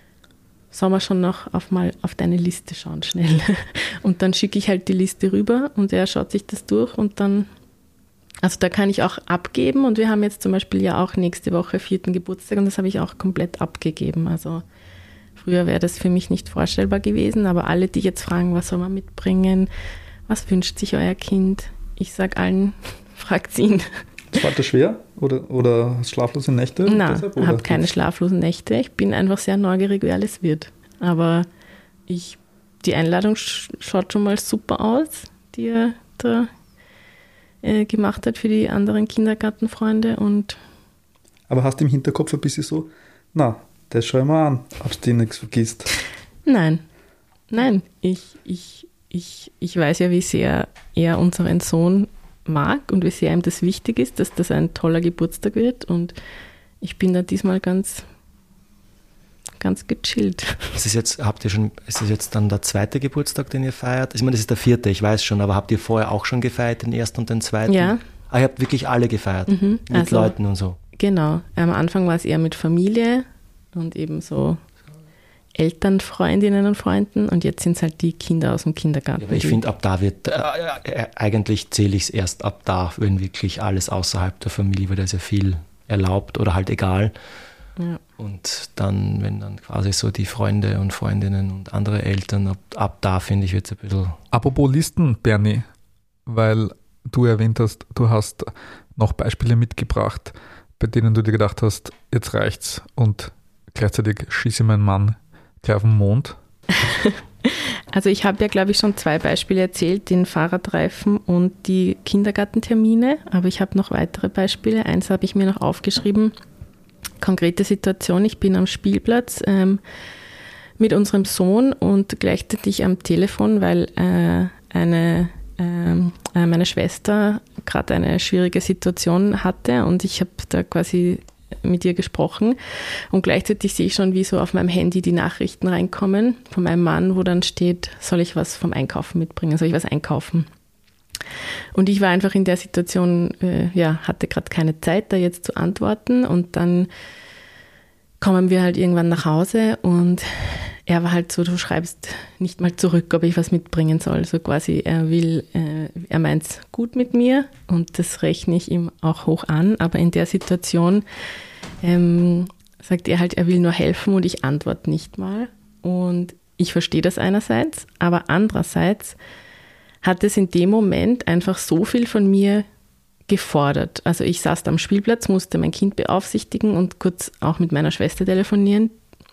sollen wir schon noch auf mal auf deine Liste schauen, schnell. Und dann schicke ich halt die Liste rüber und er schaut sich das durch und dann, also da kann ich auch abgeben und wir haben jetzt zum Beispiel ja auch nächste Woche vierten Geburtstag und das habe ich auch komplett abgegeben. Also früher wäre das für mich nicht vorstellbar gewesen, aber alle, die jetzt fragen, was soll man mitbringen, was wünscht sich euer Kind? Ich sage allen, fragt ihn. War das schwer? Oder, oder schlaflose Nächte? Nein, ich habe keine schlaflosen Nächte. Ich bin einfach sehr neugierig, wie alles wird. Aber ich, die Einladung sch- schaut schon mal super aus, die er da äh, gemacht hat für die anderen Kindergartenfreunde. Und aber hast du im Hinterkopf ein bisschen so, na, das schau ich mal an, ob du nichts vergisst. Nein, nein. Ich, ich, ich, ich weiß ja, wie sehr er unseren Sohn mag und wie sehr ihm das wichtig ist, dass das ein toller Geburtstag wird und ich bin da diesmal ganz ganz gechillt. Ist es jetzt, habt ihr schon, ist es jetzt dann der zweite Geburtstag, den ihr feiert? Ich meine, das ist der vierte, ich weiß schon, aber habt ihr vorher auch schon gefeiert, den ersten und den zweiten? Ja. Ah, ihr habt wirklich alle gefeiert, Mhm, mit also, Leuten und so. Genau. Am Anfang war es eher mit Familie und eben so Eltern, Freundinnen und Freunden und jetzt sind es halt die Kinder aus dem Kindergarten. Ja, aber ich finde, ab da wird, äh, äh, eigentlich zähle ich es erst ab da, wenn wirklich alles außerhalb der Familie, weil da ist ja viel erlaubt oder halt egal. Ja. Und dann, wenn dann quasi so die Freunde und Freundinnen und andere Eltern, ab, ab da finde ich, wird es ein bisschen... Apropos Listen, Bernie, weil du erwähnt hast, du hast noch Beispiele mitgebracht, bei denen du dir gedacht hast, jetzt reicht's und gleichzeitig schieße meinen Mann gleich auf den Mond. Also ich habe ja, glaube ich, schon zwei Beispiele erzählt, den Fahrradreifen und die Kindergartentermine, aber ich habe noch weitere Beispiele. Eins habe ich mir noch aufgeschrieben, konkrete Situation, ich bin am Spielplatz ähm, mit unserem Sohn und gleichzeitig am Telefon, weil äh, eine, äh, meine Schwester gerade eine schwierige Situation hatte und ich habe da quasi mit ihr gesprochen und gleichzeitig sehe ich schon, wie so auf meinem Handy die Nachrichten reinkommen von meinem Mann, wo dann steht, soll ich was vom Einkaufen mitbringen, soll ich was einkaufen? Und ich war einfach in der Situation, äh, ja, hatte gerade keine Zeit, da jetzt zu antworten und dann kommen wir halt irgendwann nach Hause und er war halt so, du schreibst nicht mal zurück, ob ich was mitbringen soll. So quasi, er will, äh, er meint es gut mit mir und das rechne ich ihm auch hoch an. Aber in der Situation ähm, sagt er halt, er will nur helfen und ich antworte nicht mal. Und ich verstehe das einerseits, aber andererseits hat es in dem Moment einfach so viel von mir gefordert. Also ich saß da am Spielplatz, musste mein Kind beaufsichtigen und kurz auch mit meiner Schwester telefonieren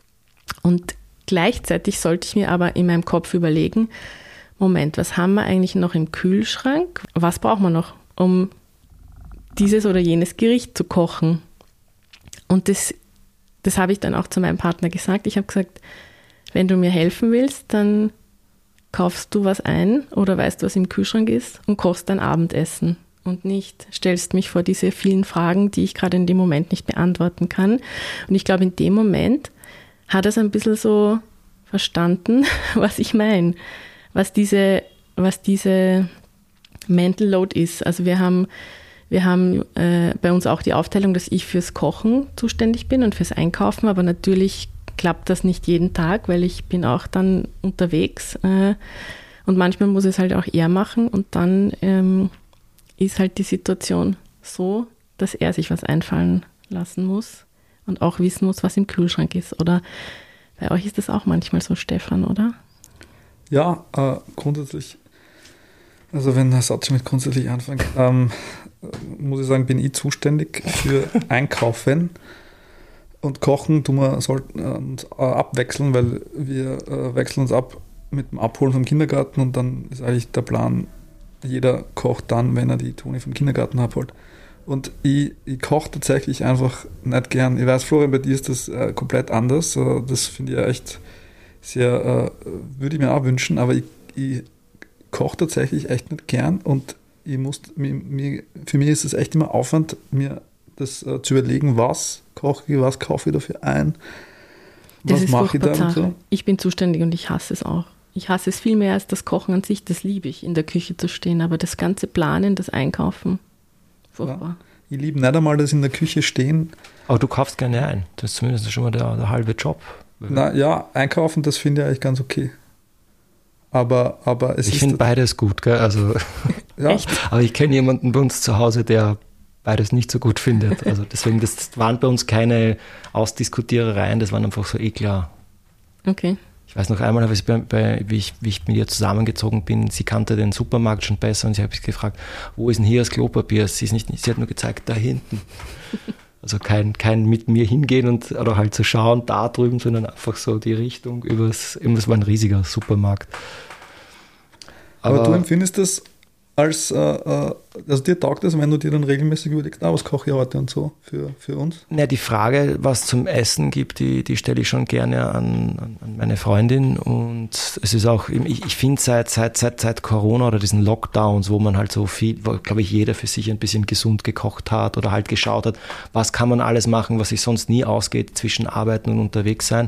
und gleichzeitig sollte ich mir aber in meinem Kopf überlegen, Moment, was haben wir eigentlich noch im Kühlschrank? Was brauchen wir noch, um dieses oder jenes Gericht zu kochen? Und das, das habe ich dann auch zu meinem Partner gesagt. Ich habe gesagt, wenn du mir helfen willst, dann kaufst du was ein oder weißt, was im Kühlschrank ist und kochst dein Abendessen. Und nicht stellst mich vor diese vielen Fragen, die ich gerade in dem Moment nicht beantworten kann. Und ich glaube, in dem Moment hat er es ein bisschen so verstanden, was ich meine, was diese, was diese Mental Load ist. Also wir haben, wir haben äh, bei uns auch die Aufteilung, dass ich fürs Kochen zuständig bin und fürs Einkaufen, aber natürlich klappt das nicht jeden Tag, weil ich bin auch dann unterwegs äh, und manchmal muss es halt auch er machen und dann ähm, ist halt die Situation so, dass er sich was einfallen lassen muss und auch wissen muss, was im Kühlschrank ist. Oder bei euch ist das auch manchmal so, Stefan, oder? Ja, äh, grundsätzlich, also wenn der Satz schon mit grundsätzlich anfängt, ähm, muss ich sagen, bin ich zuständig für Einkaufen und Kochen tun wir sollten uns äh, abwechseln, weil wir äh, wechseln uns ab mit dem Abholen vom Kindergarten und dann ist eigentlich der Plan, jeder kocht dann, wenn er die Toni vom Kindergarten abholt. Und ich, ich koche tatsächlich einfach nicht gern. Ich weiß, Florian, bei dir ist das äh, komplett anders. Äh, das finde ich ja echt sehr, äh, würde ich mir auch wünschen, aber ich, ich koche tatsächlich echt nicht gern und ich muss, mir, mir, für mich ist es echt immer Aufwand, mir das äh, zu überlegen, was koche ich, was kaufe ich dafür ein, was mache ich da und so. Ich bin zuständig und ich hasse es auch. Ich hasse es viel mehr als das Kochen an sich, das liebe ich, in der Küche zu stehen, aber das ganze Planen, das Einkaufen, furchtbar. Ja, ich liebe nicht einmal das in der Küche stehen. Aber du kaufst gerne ein, das ist zumindest schon mal der, der halbe Job. Na ja, einkaufen, das finde ich eigentlich ganz okay. Aber, aber es ich ist... Ich finde beides gut, gell? Also, ja. Echt? Aber ich kenne jemanden bei uns zu Hause, der beides nicht so gut findet. Also deswegen, das waren bei uns keine Ausdiskutierereien, das waren einfach so eh klar. Okay. Ich weiß noch einmal, ich bei, bei, wie, ich, wie ich mit ihr zusammengezogen bin, sie kannte den Supermarkt schon besser und ich habe sie gefragt, wo ist denn hier das Klopapier? Sie, ist nicht, sie hat nur gezeigt, da hinten. Also kein, kein mit mir hingehen und oder halt zu schauen, da drüben, sondern einfach so die Richtung übers, das war ein riesiger Supermarkt. Aber, Aber du empfindest das, als, äh, also dir taugt es, wenn du dir dann regelmäßig überlegst, ah, was koche ich heute und so für, für uns? Ja, die Frage, was zum Essen gibt, die, die stelle ich schon gerne an, an meine Freundin, und es ist auch, ich, ich finde seit, seit, seit, seit Corona oder diesen Lockdowns, wo man halt so viel, wo, glaube ich, jeder für sich ein bisschen gesund gekocht hat oder halt geschaut hat, was kann man alles machen, was sich sonst nie ausgeht, zwischen Arbeiten und unterwegs sein.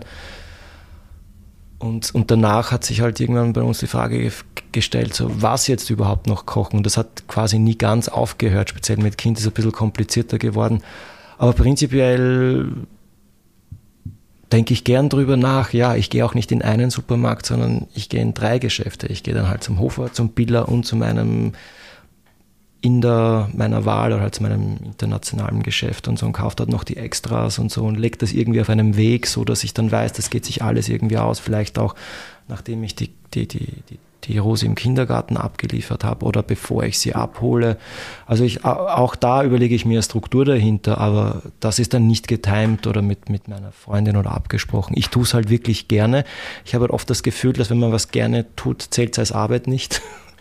Und, und danach hat sich halt irgendwann bei uns die Frage gestellt, so was jetzt überhaupt noch kochen. Und das hat quasi nie ganz aufgehört, speziell mit Kind ist es ein bisschen komplizierter geworden. Aber prinzipiell denke ich gern drüber nach. Ja, ich gehe auch nicht in einen Supermarkt, sondern ich gehe in drei Geschäfte. Ich gehe dann halt zum Hofer, zum Biller und zu meinem Inder meiner Wahl oder halt zu meinem internationalen Geschäft und so und kaufe dort noch die Extras und so und lege das irgendwie auf einem Weg, so dass ich dann weiß, das geht sich alles irgendwie aus. Vielleicht auch, nachdem ich die, die, die, die, die Rosi im Kindergarten abgeliefert habe oder bevor ich sie abhole. Also ich, auch da überlege ich mir eine Struktur dahinter, aber das ist dann nicht getimt oder mit, mit meiner Freundin oder abgesprochen. Ich tue es halt wirklich gerne. Ich habe halt oft das Gefühl, dass wenn man was gerne tut, zählt es als Arbeit nicht.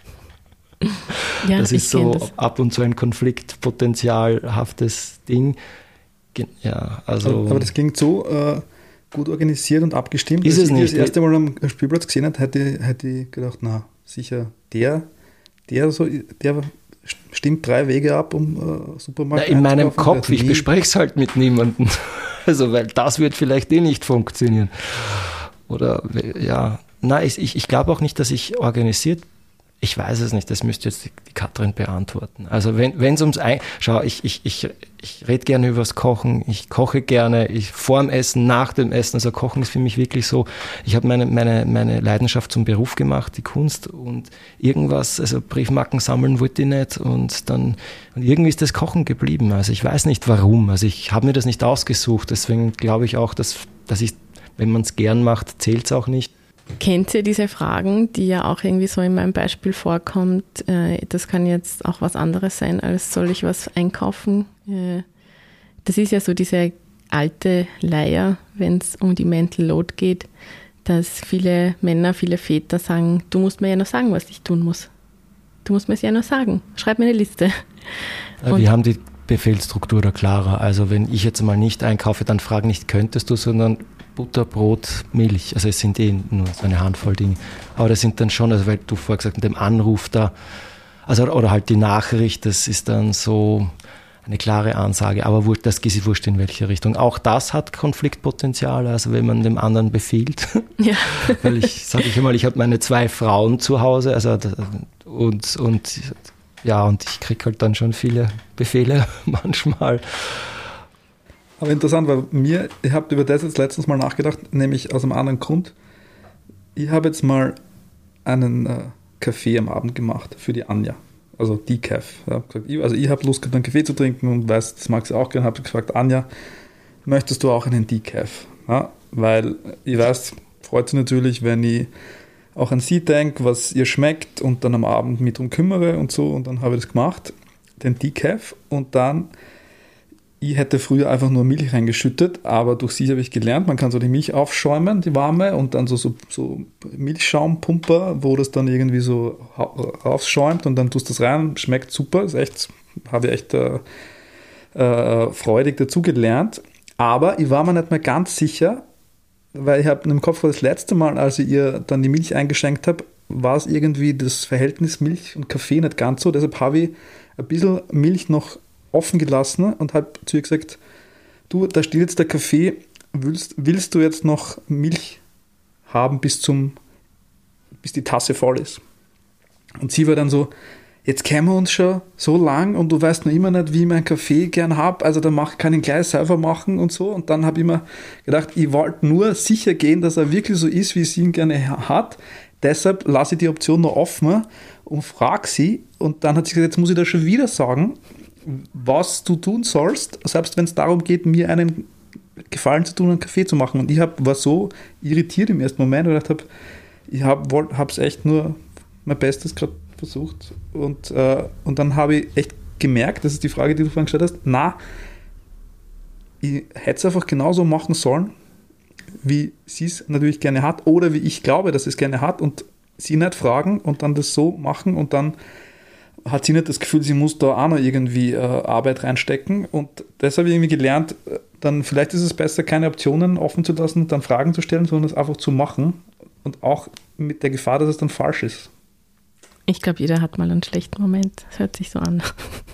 Ja, das ist so das. Ab und zu ein konfliktpotenzialhaftes Ding. Ja, also aber das klingt so äh, gut organisiert und abgestimmt. Ist Als es ich nicht. das erste Mal am Spielplatz gesehen habe, hätte, hätte ich gedacht, na sicher, der, der, so, der stimmt drei Wege ab, um äh, Supermarkt na, in meinem Kopf, ich bespreche es halt mit niemandem. Also, weil das wird vielleicht eh nicht funktionieren. Oder, ja, nein, ich, ich glaube auch nicht, dass ich organisiert bin. Ich weiß es nicht, das müsste jetzt die, die Katrin beantworten. Also wenn es ums Ein... Schau, ich, ich, ich, ich rede gerne über das Kochen, ich koche gerne, ich vor dem Essen, nach dem Essen. Also Kochen ist für mich wirklich so, ich habe meine, meine, meine Leidenschaft zum Beruf gemacht, die Kunst, und irgendwas, also Briefmarken sammeln wollte ich nicht, und dann und irgendwie ist das Kochen geblieben. Also ich weiß nicht warum, also ich habe mir das nicht ausgesucht, deswegen glaube ich auch, dass, dass ich, wenn man es gern macht, zählt es auch nicht. Kennt ihr diese Fragen, die ja auch irgendwie so in meinem Beispiel vorkommt? Das kann jetzt auch was anderes sein, als soll ich was einkaufen? Das ist ja so diese alte Leier, wenn es um die Mental Load geht, dass viele Männer, viele Väter sagen, du musst mir ja nur sagen, was ich tun muss. Du musst mir es ja nur sagen. Schreib mir eine Liste. Und wir haben die Befehlsstruktur da klarer. Also wenn ich jetzt mal nicht einkaufe, dann frag nicht, könntest du, sondern Butter, Brot, Milch, also es sind eh nur so eine Handvoll Dinge. Aber das sind dann schon, also weil du vorher gesagt hast, mit dem Anruf da, also oder halt die Nachricht, das ist dann so eine klare Ansage, aber das ist wurscht in welche Richtung. Auch das hat Konfliktpotenzial, also wenn man dem anderen befiehlt. Ja. Weil ich, sage ich einmal, ich habe meine zwei Frauen zu Hause, also und, und ja, und ich kriege halt dann schon viele Befehle manchmal. Aber interessant, weil mir, ich habe über das jetzt letztens mal nachgedacht, nämlich aus einem anderen Grund. Ich habe jetzt mal einen äh, Kaffee am Abend gemacht für die Anja, also Decaf. Ja, also ich habe Lust gehabt, einen Kaffee zu trinken und weiß, das mag sie auch gerne, habe gefragt, Anja, möchtest du auch einen Decaf? Ja, weil ich weiß, freut sie natürlich, wenn ich auch an sie denke, was ihr schmeckt und dann am Abend mich drum kümmere und so, und dann habe ich das gemacht, den Decaf, und dann ich hätte früher einfach nur Milch reingeschüttet, aber durch sie habe ich gelernt, man kann so die Milch aufschäumen, die warme, und dann so, so, so Milchschaumpumper, wo das dann irgendwie so rausschäumt, und dann tust du das rein, schmeckt super, ist echt, habe ich echt äh, äh, freudig dazu gelernt. Aber ich war mir nicht mehr ganz sicher, weil ich habe im Kopf, das letzte Mal, als ich ihr dann die Milch eingeschenkt habe, war es irgendwie das Verhältnis Milch und Kaffee nicht ganz so, deshalb habe ich ein bisschen Milch noch offen gelassen und habe zu ihr gesagt, du, da steht jetzt der Kaffee, willst, willst du jetzt noch Milch haben bis zum, bis die Tasse voll ist? Und sie war dann so, jetzt kennen wir uns schon so lang und du weißt noch immer nicht, wie ich meinen Kaffee gern habe, also dann mach, kann ich ihn gleich selber machen und so. Und dann habe ich mir gedacht, ich wollte nur sicher gehen, dass er wirklich so ist, wie sie ihn gerne hat. Deshalb lasse ich die Option noch offen und frage sie. Und dann hat sie gesagt, jetzt muss ich das schon wieder sagen, was du tun sollst, selbst wenn es darum geht, mir einen Gefallen zu tun, einen Kaffee zu machen. Und ich hab, war so irritiert im ersten Moment, weil ich gedacht habe, ich habe es echt nur mein Bestes gerade versucht. Und, äh, und dann habe ich echt gemerkt, das ist die Frage, die du vorhin gestellt hast, na, ich hätte es einfach genauso machen sollen, wie sie es natürlich gerne hat oder wie ich glaube, dass sie es gerne hat, und sie nicht fragen und dann das so machen, und dann hat sie nicht das Gefühl, sie muss da auch noch irgendwie äh, Arbeit reinstecken. Und das habe ich irgendwie gelernt, dann vielleicht ist es besser, keine Optionen offen zu lassen und dann Fragen zu stellen, sondern es einfach zu machen. Und auch mit der Gefahr, dass es dann falsch ist. Ich glaube, jeder hat mal einen schlechten Moment. Das hört sich so an.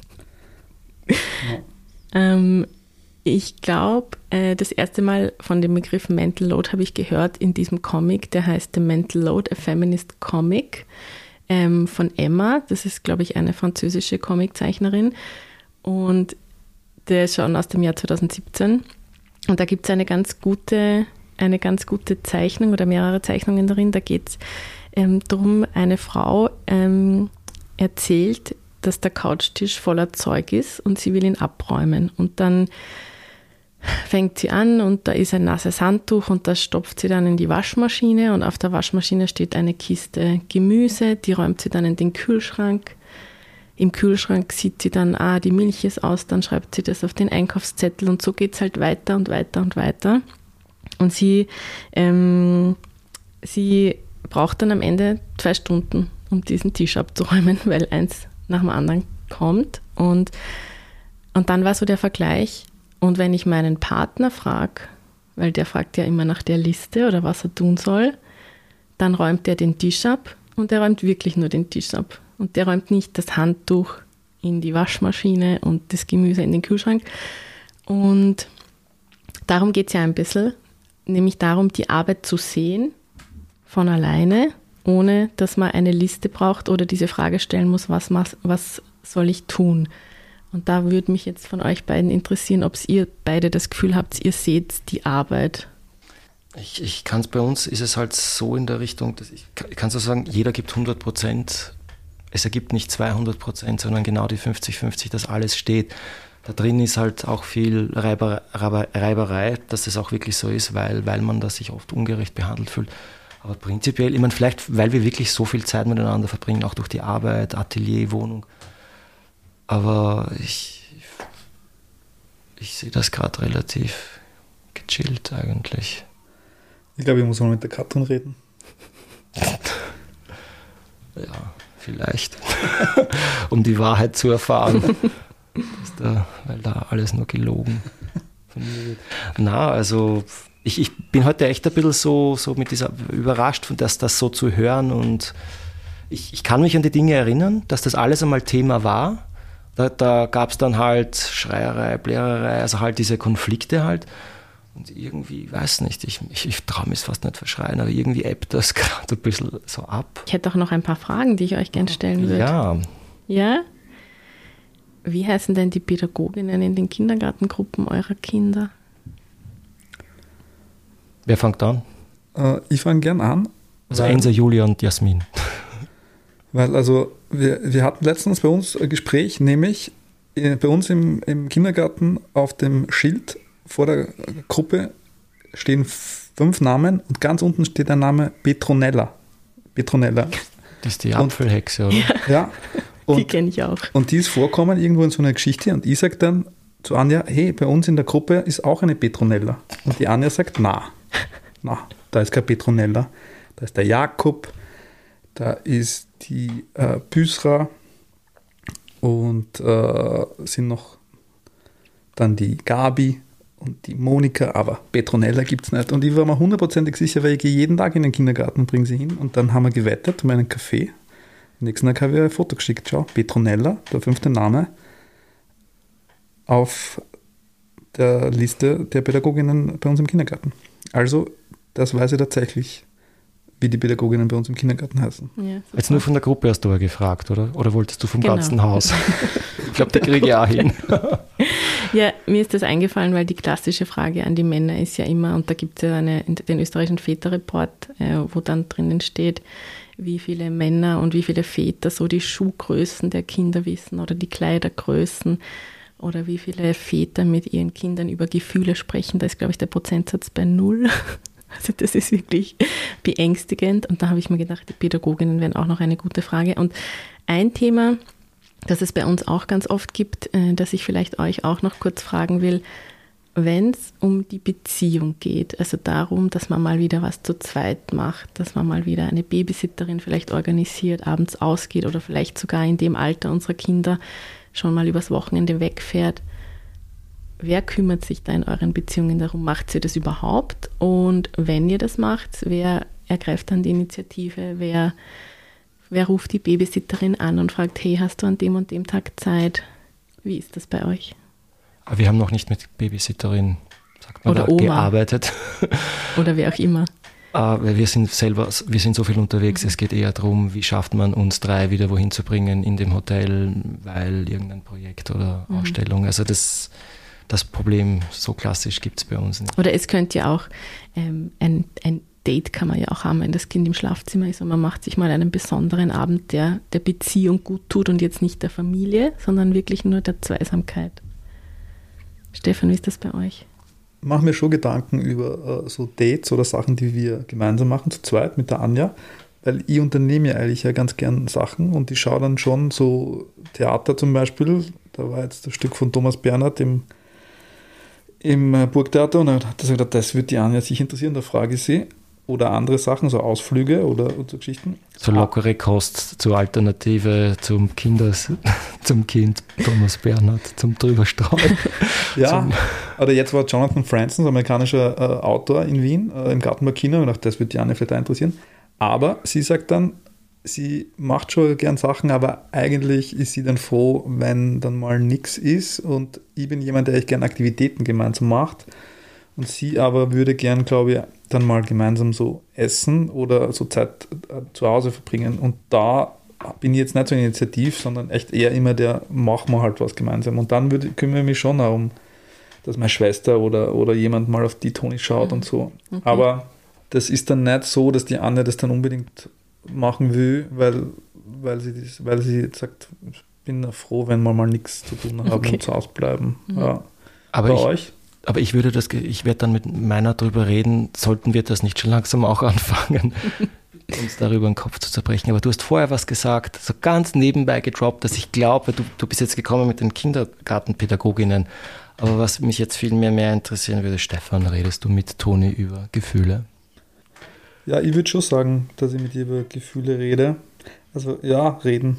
Ja. ähm, ich glaube, äh, das erste Mal von dem Begriff Mental Load habe ich gehört in diesem Comic, der heißt The Mental Load, a Feminist Comic, ähm, von Emma. Das ist, glaube ich, eine französische Comiczeichnerin. Und der ist schon aus dem Jahr zwanzig siebzehn. Und da gibt es eine ganz gute, eine ganz gute Zeichnung oder mehrere Zeichnungen darin. Da geht es ähm, darum, eine Frau ähm, erzählt, dass der Couchtisch voller Zeug ist und sie will ihn abräumen. Und dann fängt sie an und da ist ein nasses Handtuch und das stopft sie dann in die Waschmaschine und auf der Waschmaschine steht eine Kiste Gemüse, die räumt sie dann in den Kühlschrank. Im Kühlschrank sieht sie dann, ah, die Milch ist aus, dann schreibt sie das auf den Einkaufszettel und so geht es halt weiter und weiter und weiter. Und sie, ähm, sie braucht dann am Ende zwei Stunden, um diesen Tisch abzuräumen, weil eins nach dem anderen kommt. Und, und dann war so der Vergleich, und wenn ich meinen Partner frage, weil der fragt ja immer nach der Liste oder was er tun soll, dann räumt er den Tisch ab und er räumt wirklich nur den Tisch ab. Und der räumt nicht das Handtuch in die Waschmaschine und das Gemüse in den Kühlschrank. Und darum geht es ja ein bisschen, nämlich darum, die Arbeit zu sehen von alleine, ohne dass man eine Liste braucht oder diese Frage stellen muss, was, was soll ich tun? Und da würde mich jetzt von euch beiden interessieren, ob ihr beide das Gefühl habt, ihr seht die Arbeit. Ich, ich kann es bei uns, ist es halt so in der Richtung, dass ich, ich kann so sagen, jeder gibt hundert Prozent. Es ergibt nicht zweihundert Prozent, sondern genau die fünfzig fünfzig, dass alles steht. Da drin ist halt auch viel Reiber, Reiber, Reiberei, dass das auch wirklich so ist, weil, weil man da sich oft ungerecht behandelt fühlt. Aber prinzipiell, ich meine, vielleicht, weil wir wirklich so viel Zeit miteinander verbringen, auch durch die Arbeit, Atelier, Wohnung. Aber ich, ich sehe das gerade relativ gechillt eigentlich. Ich glaube, ich muss mal mit der Katrin reden. Ja, vielleicht. Um die Wahrheit zu erfahren. Da, weil da alles nur gelogen von mir wird. Na, also ich, ich bin heute echt ein bisschen so, so mit dieser überrascht, dass das so zu hören und ich, ich kann mich an die Dinge erinnern, dass das alles einmal Thema war. Da, da gab es dann halt Schreierei, Blärerei, also halt diese Konflikte halt. Und irgendwie, weiß nicht, ich, ich, ich traue mich fast nicht verschreien, aber irgendwie ebbt das gerade ein bisschen so ab. Ich hätte auch noch ein paar Fragen, die ich euch gerne stellen würde. Ja. Ja? Wie heißen denn die Pädagoginnen in den Kindergartengruppen eurer Kinder? Wer fängt an? Äh, ich fange gern an. Also Ensa, Julia und Jasmin. Weil also wir, wir hatten letztens bei uns ein Gespräch, nämlich bei uns im, im Kindergarten auf dem Schild vor der Gruppe stehen fünf Namen und ganz unten steht der Name Petronella. Petronella. Das ist die Apfelhexe, oder? Ja, ja. Und, die kenne ich auch. Und die ist vorkommen irgendwo in so einer Geschichte und ich sage dann zu Anja, hey, bei uns in der Gruppe ist auch eine Petronella. Und die Anja sagt, na, na, da ist keine Petronella. Da ist der Jakob, da ist die äh, Büsra und äh, sind noch dann die Gabi und die Monika, aber Petronella gibt es nicht. Und ich war mir hundertprozentig sicher, weil ich gehe jeden Tag in den Kindergarten und bringe sie hin. Und dann haben wir gewettet um einen Kaffee. Am nächsten Tag habe ich ein Foto geschickt. Schau, Petronella, der fünfte Name, auf der Liste der Pädagoginnen bei uns im Kindergarten. Also, das weiß ich tatsächlich, wie die Pädagoginnen bei uns im Kindergarten heißen. Ja, jetzt nur von der Gruppe hast du ja gefragt, oder? Oder wolltest du vom genau. ganzen Haus? Ich glaube, da kriege ich auch hin. Ja, mir ist das eingefallen, weil die klassische Frage an die Männer ist ja immer, und da gibt es ja eine, den österreichischen Väterreport, äh, wo dann drinnen steht, wie viele Männer und wie viele Väter so die Schuhgrößen der Kinder wissen oder die Kleidergrößen oder wie viele Väter mit ihren Kindern über Gefühle sprechen. Da ist, glaube ich, der Prozentsatz bei null. Also das ist wirklich beängstigend. Und da habe ich mir gedacht, die Pädagoginnen wären auch noch eine gute Frage. Und ein Thema, das es bei uns auch ganz oft gibt, das ich vielleicht euch auch noch kurz fragen will, wenn es um die Beziehung geht, also darum, dass man mal wieder was zu zweit macht, dass man mal wieder eine Babysitterin vielleicht organisiert, abends ausgeht oder vielleicht sogar in dem Alter unserer Kinder schon mal übers Wochenende wegfährt. Wer kümmert sich da in euren Beziehungen darum? Macht ihr das überhaupt? Und wenn ihr das macht, wer ergreift dann die Initiative? Wer, wer ruft die Babysitterin an und fragt, hey, hast du an dem und dem Tag Zeit? Wie ist das bei euch? Wir haben noch nicht mit Babysitterin, sagt man, oder da, Oma. gearbeitet. Oder wer auch immer. Weil wir sind selber, wir sind so viel unterwegs, es geht eher darum, wie schafft man uns drei wieder wohin zu bringen in dem Hotel, weil irgendein Projekt oder mhm. Ausstellung, also das, das Problem so klassisch gibt es bei uns nicht. Oder es könnte ja auch ähm, ein, ein Date kann man ja auch haben, wenn das Kind im Schlafzimmer ist und man macht sich mal einen besonderen Abend, der der Beziehung gut tut und jetzt nicht der Familie, sondern wirklich nur der Zweisamkeit. Stefan, wie ist das bei euch? Ich mache mir schon Gedanken über äh, so Dates oder Sachen, die wir gemeinsam machen, zu zweit mit der Anja, weil ich unternehme ja eigentlich ja ganz gern Sachen und ich schaue dann schon so Theater zum Beispiel, da war jetzt das Stück von Thomas Bernhard im, im Burgtheater und dann hat er gesagt, das wird die Anja sich interessieren, da frage ich sie. Oder andere Sachen, so Ausflüge oder, oder so Geschichten. So lockere Kost zur Alternative zum Kindes, zum Kind Thomas Bernhard, zum Drüberstreuen. Ja, zum oder jetzt war Jonathan Franzen, amerikanischer äh, Autor in Wien, äh, im Gartenbau Kino, und ich dachte, das wird die Anne vielleicht interessieren. Aber sie sagt dann, sie macht schon gern Sachen, aber eigentlich ist sie dann froh, wenn dann mal nichts ist und ich bin jemand, der echt gern Aktivitäten gemeinsam macht. Und sie aber würde gern, glaube ich, dann mal gemeinsam so essen oder so Zeit zu Hause verbringen. Und da bin ich jetzt nicht so initiativ, sondern echt eher immer der, machen wir halt was gemeinsam. Und dann würde, kümmere ich mich schon darum, dass meine Schwester oder, oder jemand mal auf die Toni schaut mhm. und so. Okay. Aber das ist dann nicht so, dass die Anne das dann unbedingt machen will, weil, weil, sie, das, weil sie jetzt sagt, ich bin froh, wenn wir mal nichts zu tun haben okay. und zu Hause bleiben. Mhm. Ja. Aber bei ich, euch? Aber ich würde das, ich werde dann mit meiner drüber reden, sollten wir das nicht schon langsam auch anfangen, uns darüber den Kopf zu zerbrechen. Aber du hast vorher was gesagt, so ganz nebenbei gedroppt, dass ich glaube, du, du bist jetzt gekommen mit den Kindergartenpädagoginnen. Aber was mich jetzt viel mehr, mehr interessieren würde, Stefan, redest du mit Toni über Gefühle? Ja, ich würde schon sagen, dass ich mit ihr über Gefühle rede. Also ja, reden.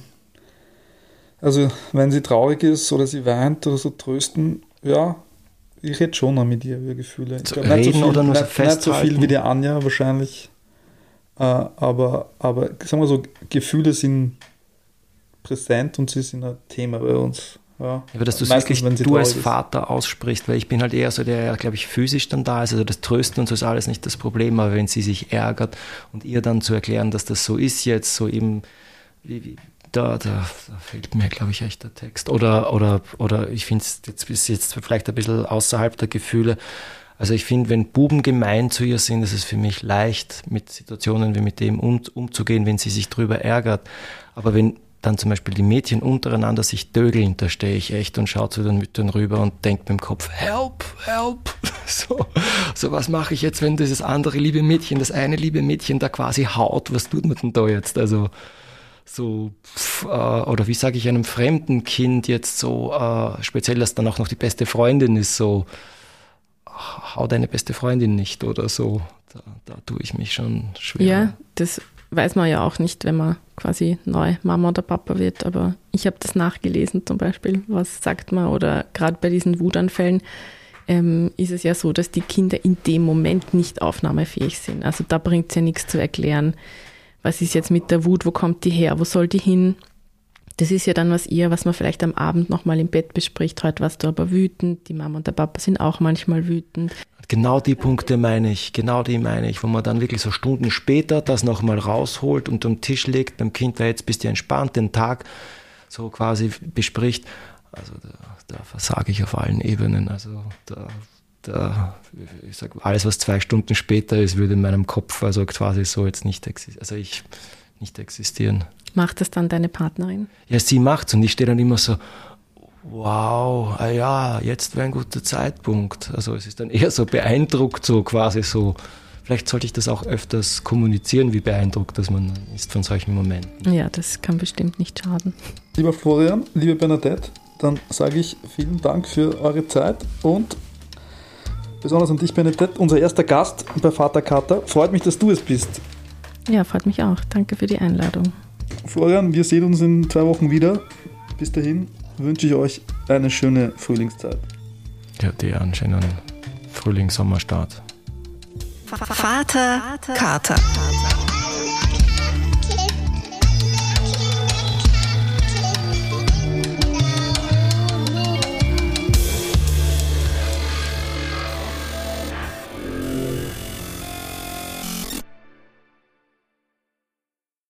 Also wenn sie traurig ist oder sie weint oder so trösten, ja, ich rede schon noch mit ihr über Gefühle. Ich glaub, reden nicht so viel, oder nur so nicht, festhalten? Nicht so viel wie die Anja wahrscheinlich. Äh, aber, aber sagen wir so, Gefühle sind präsent und sie sind ein Thema bei uns. Ja. Aber dass du es wirklich du als Vater ist. aussprichst, weil ich bin halt eher so der, glaube ich, physisch dann da ist, also das Trösten und so ist alles nicht das Problem, aber wenn sie sich ärgert und ihr dann zu erklären, dass das so ist jetzt, so eben, wie, wie Da, da, da fehlt mir, glaube ich, echt der Text. Oder, oder, oder ich finde es jetzt bis jetzt vielleicht ein bisschen außerhalb der Gefühle. Also ich finde, wenn Buben gemein zu ihr sind, ist es für mich leicht, mit Situationen wie mit dem um, umzugehen, wenn sie sich drüber ärgert. Aber wenn dann zum Beispiel die Mädchen untereinander sich dögeln, da stehe ich echt und schaue zu den Müttern rüber und denke mit dem Kopf, help, help. So, so was mache ich jetzt, wenn dieses andere liebe Mädchen, das eine liebe Mädchen da quasi haut? Was tut man denn da jetzt? Also so, pf, äh, oder wie sage ich einem fremden Kind jetzt so, äh, speziell, dass dann auch noch die beste Freundin ist, so, hau deine beste Freundin nicht oder so. Da, da tue ich mich schon schwer. Ja, das weiß man ja auch nicht, wenn man quasi neu Mama oder Papa wird, aber ich habe das nachgelesen zum Beispiel, was sagt man, oder gerade bei diesen Wutanfällen ähm, ist es ja so, dass die Kinder in dem Moment nicht aufnahmefähig sind. Also da bringt es ja nichts zu erklären. Was ist jetzt mit der Wut, wo kommt die her, wo soll die hin? Das ist ja dann was eher, was man vielleicht am Abend nochmal im Bett bespricht. Heute warst du aber wütend, die Mama und der Papa sind auch manchmal wütend. Genau die Punkte meine ich, genau die meine ich, wo man dann wirklich so Stunden später das nochmal rausholt und am Tisch legt, beim Kind, jetzt bist du entspannt, den Tag so quasi bespricht. Also da, da versage ich auf allen Ebenen, also da... Da, ich sag, alles, was zwei Stunden später ist, würde in meinem Kopf also quasi so jetzt nicht existieren. Also ich nicht existieren. Macht das dann deine Partnerin? Ja, sie macht's und ich stehe dann immer so, wow, ah ja, jetzt wäre ein guter Zeitpunkt. Also es ist dann eher so beeindruckt, so quasi so. Vielleicht sollte ich das auch öfters kommunizieren, wie beeindruckt dass man ist von solchen Momenten. Ja, das kann bestimmt nicht schaden. Lieber Florian, liebe Bernadette, dann sage ich vielen Dank für eure Zeit und besonders an dich, Benedette, unser erster Gast bei Vater Kater. Freut mich, dass du es bist. Ja, freut mich auch. Danke für die Einladung. Florian, wir sehen uns in zwei Wochen wieder. Bis dahin wünsche ich euch eine schöne Frühlingszeit. Ja, dir einen schönen Frühlings-Sommerstart. Vater Kater.